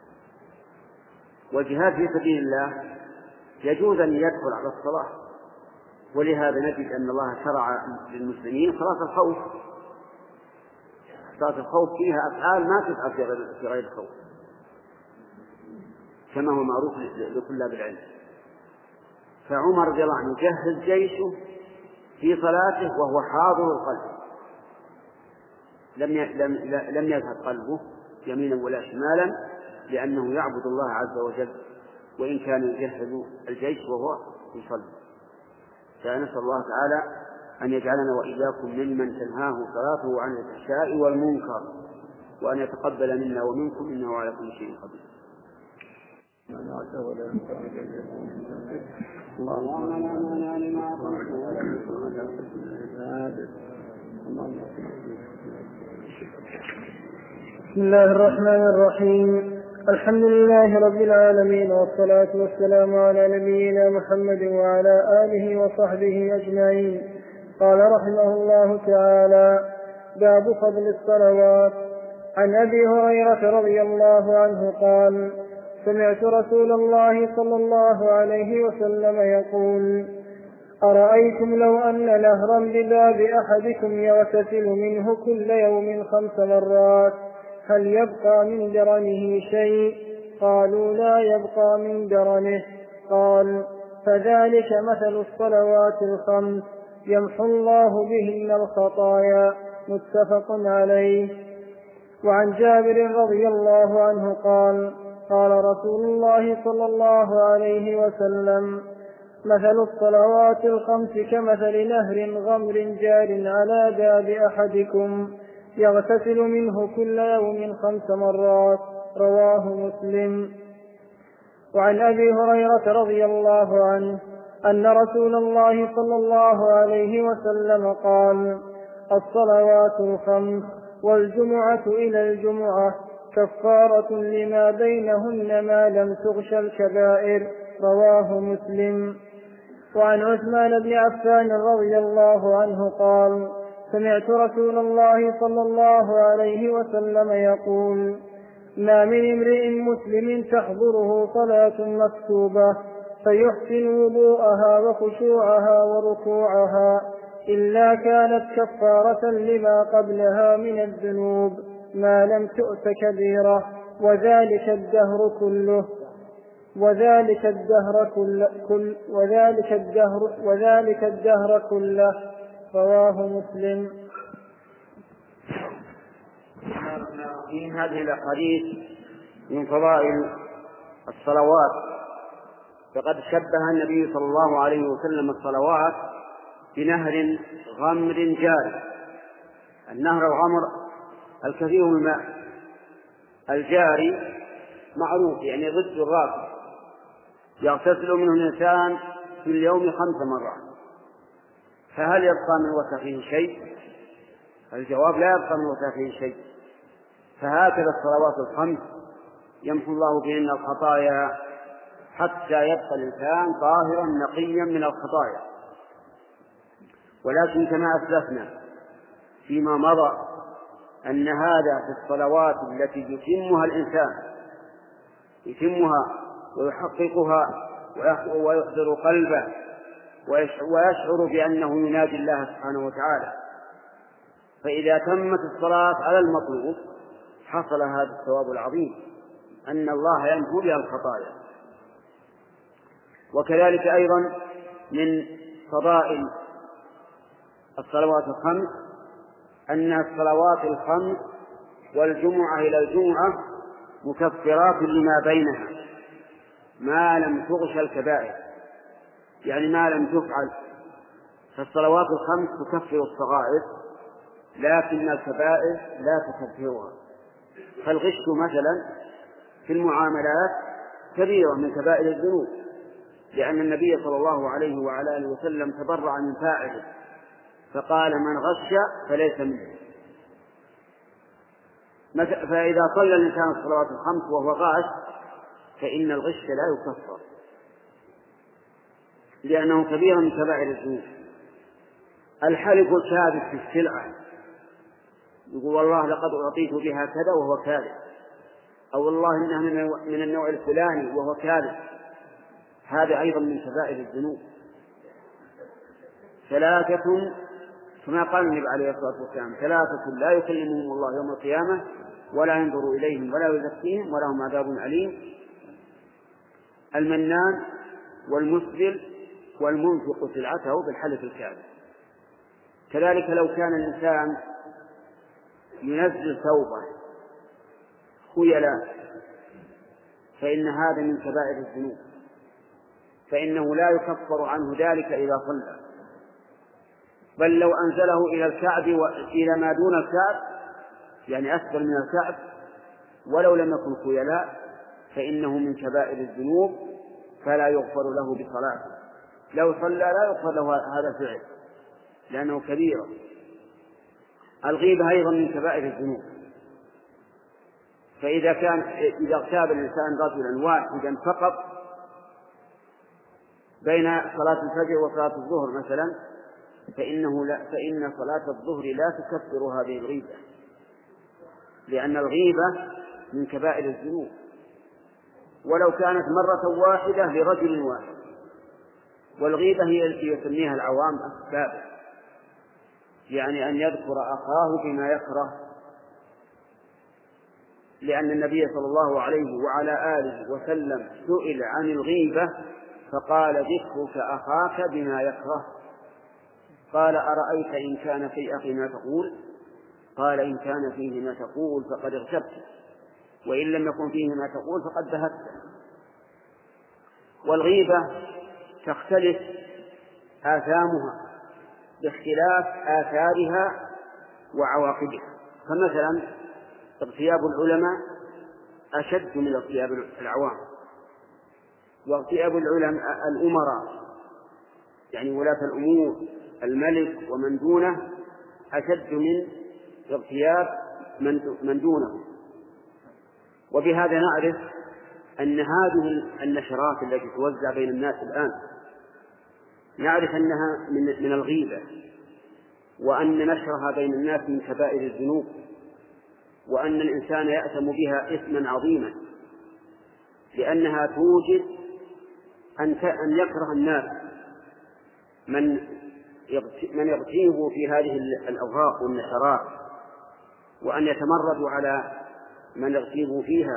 والجهاد في سبيل الله يجوز أن يدخل على الصلاة، ولهذا نجد أن الله شرع للمسلمين صلاة الخوف. صلاة الخوف فيها أفعال ما تفعل في غير الخوف كما هو معروف لطلاب العلم. فعمر رضي الله عنه جهز جيشه في صلاته وهو حاضر القلب، لم لم يذهب قلبه يمينا ولا شمالا، لأنه يعبد الله عز وجل وإن كان يجهز الجيش وهو يصلي. فنسأل الله تعالى أن يجعلنا وإياكم ممن تنهاه صلاته عن الفحشاء والمنكر، وأن يتقبل منا ومنكم إنه على كل شيء قدير. اللهم لا مانع لما أعطيت بسم الله الرحمن الرحيم. الحمد لله رب العالمين، والصلاة والسلام على نبينا محمد وعلى آله وصحبه أجمعين. قال رحمه الله تعالى: باب فضل الصلوات. عن أبي هريرة رضي الله عنه قال: سمعت رسول الله صلى الله عليه وسلم يقول: أرأيتم لو أن نهرا بباب أحدكم يغتسل منه كل يوم خمس مرات هل يبقى من درنه شيء؟ قالوا: لا يبقى من درنه. قال: فذلك مثل الصلوات الخمس يمحو الله بهن الخطايا. متفق عليه. وعن جابر رضي الله عنه قال: قال رسول الله صلى الله عليه وسلم: مثل الصلوات الخمس كمثل نهر غمر جار على باب أحدكم يغتسل منه كل يوم خمس مرات. رواه مسلم. وعن أبي هريرة رضي الله عنه أن رسول الله صلى الله عليه وسلم قال: الصلوات الخمس والجمعة إلى الجمعة كفارة لما بينهن ما لم تغش الكبائر. رواه مسلم. وعن عثمان بن عفان رضي الله عنه قال: سمعت رسول الله صلى الله عليه وسلم يقول: ما من امرئ مسلم تحضره صلاة مكتوبة فيحسن وضوءها وخشوعها وركوعها إلا كانت كفارة لما قبلها من الذنوب ما لم تؤت كبيرة، وذلك الدهر كله وذلك الدهر كل كل وذلك الدهر وذلك الدهر كله. رواه مسلم. في هذه الأحاديث من فضائل الصلوات، فقد شبه النبي صلى الله عليه وسلم الصلوات بنهر غمر جاري. النهر الغمر الكثير الماء، الجاري معروف يعني ضد الراكد، يغتسل منه الإنسان في اليوم خمس مرات، فهل يبقى من وسخه شيء؟ الجواب: لا يبقى من وسخه شيء. فهكذا الصلوات الخمس يمحو الله بهن الخطايا حتى يبقى الإنسان طاهرا نقيا من الخطايا. ولكن كما أسلفنا فيما مضى أن هذا في الصلوات التي يتمها الإنسان يتمها ويحققها ويحضر قلبه ويشعر بأنه ينادي الله سبحانه وتعالى. فإذا تمت الصلاة على المطلوب حصل هذا الثواب العظيم أن الله يمحو بها الخطايا. وكذلك أيضا من فضائل الصلوات الخمس أن الصلوات الخمس والجمعة إلى الجمعة مكفرات لما بينها ما لم تغش الكبائر، يعني ما لم تفعل. فالصلوات الخمس تكفر الصغائر لكن الكبائر لا تكفرها. فالغش مثلا في المعاملات كبيرة من كبائر الذنوب، لأن النبي صلى الله عليه وعلى آله وسلم تبرأ من فاعله فقال: من غش فليس منه. فإذا صلى الإنسان الصلوات الخمس وهو غاش فإن الغش لا يكفر، لأنه كبير من كبائر الذنوب. الحلف الكاذب في السلعة، يقول: والله لقد أعطيت بها كذا وهو كاذب، أو والله إنها من النوع الفلاني وهو كاذب، هذا أيضا من كبائر الذنوب. ثلاثة كما قال النبي عليه الصلاة والسلام: ثلاثة لا يكلمهم الله يوم القيامة ولا ينظر إليهم ولا يزكيهم ولهم عذاب أليم: المنان والمسبل والمنفق سلعته بالحلف الكاذب. كذلك لو كان الإنسان ينزل ثوبه خيلا فإن هذا من كبائر الذنوب، فإنه لا يكفر عنه ذلك إذا صلى، بل لو أنزله إلى الكعب وإلى ما دون الكعب يعني أسفل من الكعب ولو لم يكن خيلاء فإنه من كبائر الذنوب فلا يغفر له بصلاته. لو صلى لا يغفر له هذا الفعل لأنه كبيرة. الغيبة أيضا من كبائر الذنوب، فإذا كان إذا اغتاب الإنسان رجلا واحدا فقط بين صلاة الفجر وصلاة الظهر مثلا فإنه لا فإن صلاة الظهر لا تكفر هذه الغيبة، لأن الغيبة من كبائر الذنوب، ولو كانت مرة واحدة لرجل واحد. والغيبة هي التي يسميها العوام السابق، يعني أن يذكر أخاه بما يكره، لأن النبي صلى الله عليه وعلى آله وسلم سئل عن الغيبة فقال ذكرك أخاك بما يكره. قال أرأيت إن كان في أخي ما تقول؟ قال إن كان فيه ما تقول فقد اغتبت، وإن لم يكن فيه ما تقول فقد بهت. والغيبة تختلف آثامها باختلاف آثارها وعواقبها. فمثلا اغتياب العلماء أشد من اغتياب العوام، واغتياب العلماء الأمراء يعني ولاة الأمور الملك ومن دونه أشد من اغتياب من دونه. وبهذا نعرف أن هذه النشرات التي توزع بين الناس الآن نعرف أنها من الغيبة، وأن نشرها بين الناس من كبائر الذنوب، وأن الإنسان يأثم بها إثما عظيما، لأنها توجد أن يكره الناس من من يغتيب في هذه الأوراق والنشرات، وأن يتمردوا على من يغتيب فيها،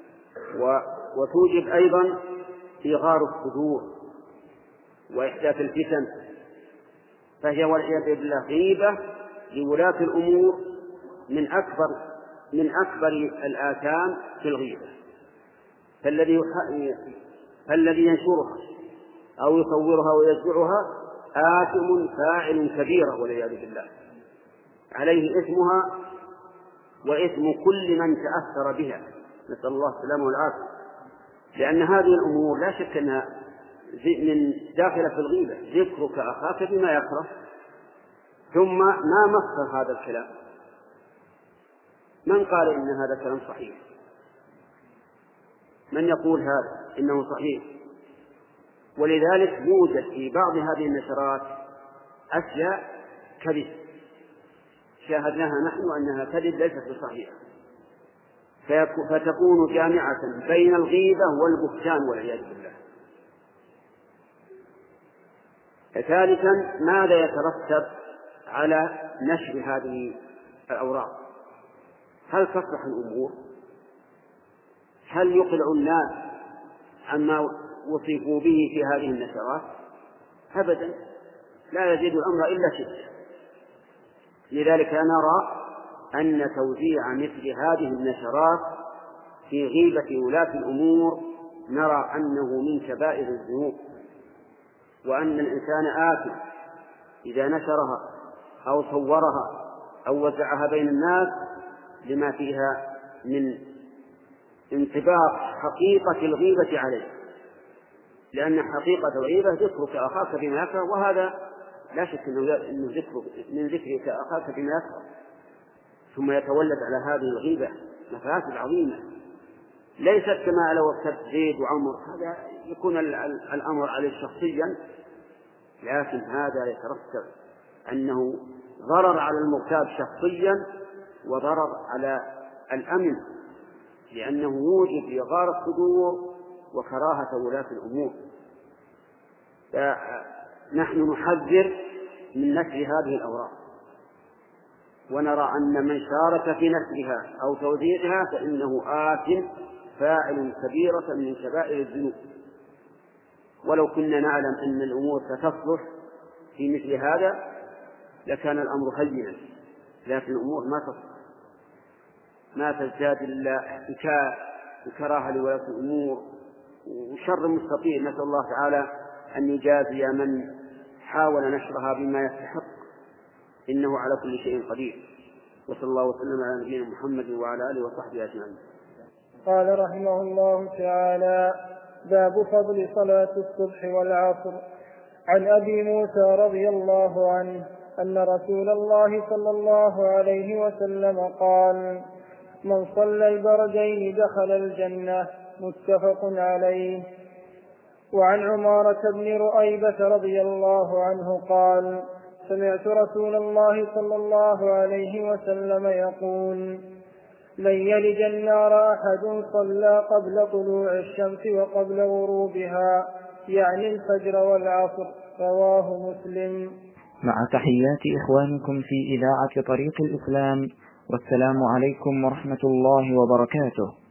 وتوجب أيضا إغار الصدور وإحداث الفتن. فهي والعياذ بالله غيبة لولاة الأمور من أكبر من أكبر الآثام في الغيبة. فالذي فالذي ينشرها أو يصورها ويتبعها آثم فاعل كبيرة والعياذ بالله، عليه إثمها وإثم كل من تأثر بها، نسأل الله السلامة والعافية. لأن هذه الأمور لا شك أنها من داخلة في الغيبة، ذكرك أخاك بما يكره. ثم ما مصدر هذا الكلام؟ من قال إن هذا كلام صحيح؟ من يقول هذا إنه صحيح؟ ولذلك يوجد في بعض هذه النشرات أشياء كذب شاهدناها نحن أنها كذب ليست بصحيحة، فتكون جامعة بين الغيبة والبهتان والعياذ بالله. ثالثا ماذا يترتب على نشر هذه الأوراق؟ هل تصلح الأمور؟ هل يقلع الناس عما وصفوا به في هذه النشرات؟ أبدا، لا يزيد الأمر إلا شدة. لذلك نرى أن توزيع مثل هذه النشرات في غيبة ولاة الأمور نرى أنه من كبائر الذنوب، وأن الإنسان آثم إذا نشرها أو صورها أو وزعها بين الناس لما فيها من انطباق حقيقة الغيبة عليه، لأن حقيقة الغيبة ذكرك أخاك بما يكره، وهذا لا شك أنه ذكر من ذكرك أخاك بما يكره، ثم يتولد على هذه الغيبة مفاسد عظيمة ليست كما لو اغتبت زيد وعمر، هذا يكون الأمر عليه شخصيا، لكن هذا يترتب أنه ضرر على المغتاب شخصيا وضرر على الأمن، لأنه يوجد إغار الصدور وكراهة ولاة الأمور. فنحن نحذر من نشر هذه الأوراق، ونرى أن من شارك في نشرها أو توزيعها فإنه آثم فاعل كبيرة من كبائر الذنوب. ولو كنا نعلم أن الأمور ستصلح في مثل هذا لكان الأمر هينا، لكن الأمور ما تصلح، ما تزداد إلا احتكاء وكراهة لولاة الأمور وشر مستطيل. نسأل الله تعالى أن يجازي من حاول نشرها بما يستحق، إنه على كل شيء قدير. وصلى الله وسلم على نبينا محمد وعلى آله وصحبه أجمعين. قال رحمه الله تعالى: باب فضل صلاة الصبح والعصر. عن أبي موسى رضي الله عنه أن رسول الله صلى الله عليه وسلم قال: من صلى البردين دخل الجنة. متفق عليه. وعن عمارة بن رؤيبة رضي الله عنه قال: سمعت رسول الله صلى الله عليه وسلم يقول: لن يلج النار أحد صلى قبل طلوع الشمس وقبل غروبها، يعني الفجر والعصر. رواه مسلم. مع تحيات إخوانكم في إذاعة طريق الإسلام، والسلام عليكم ورحمة الله وبركاته.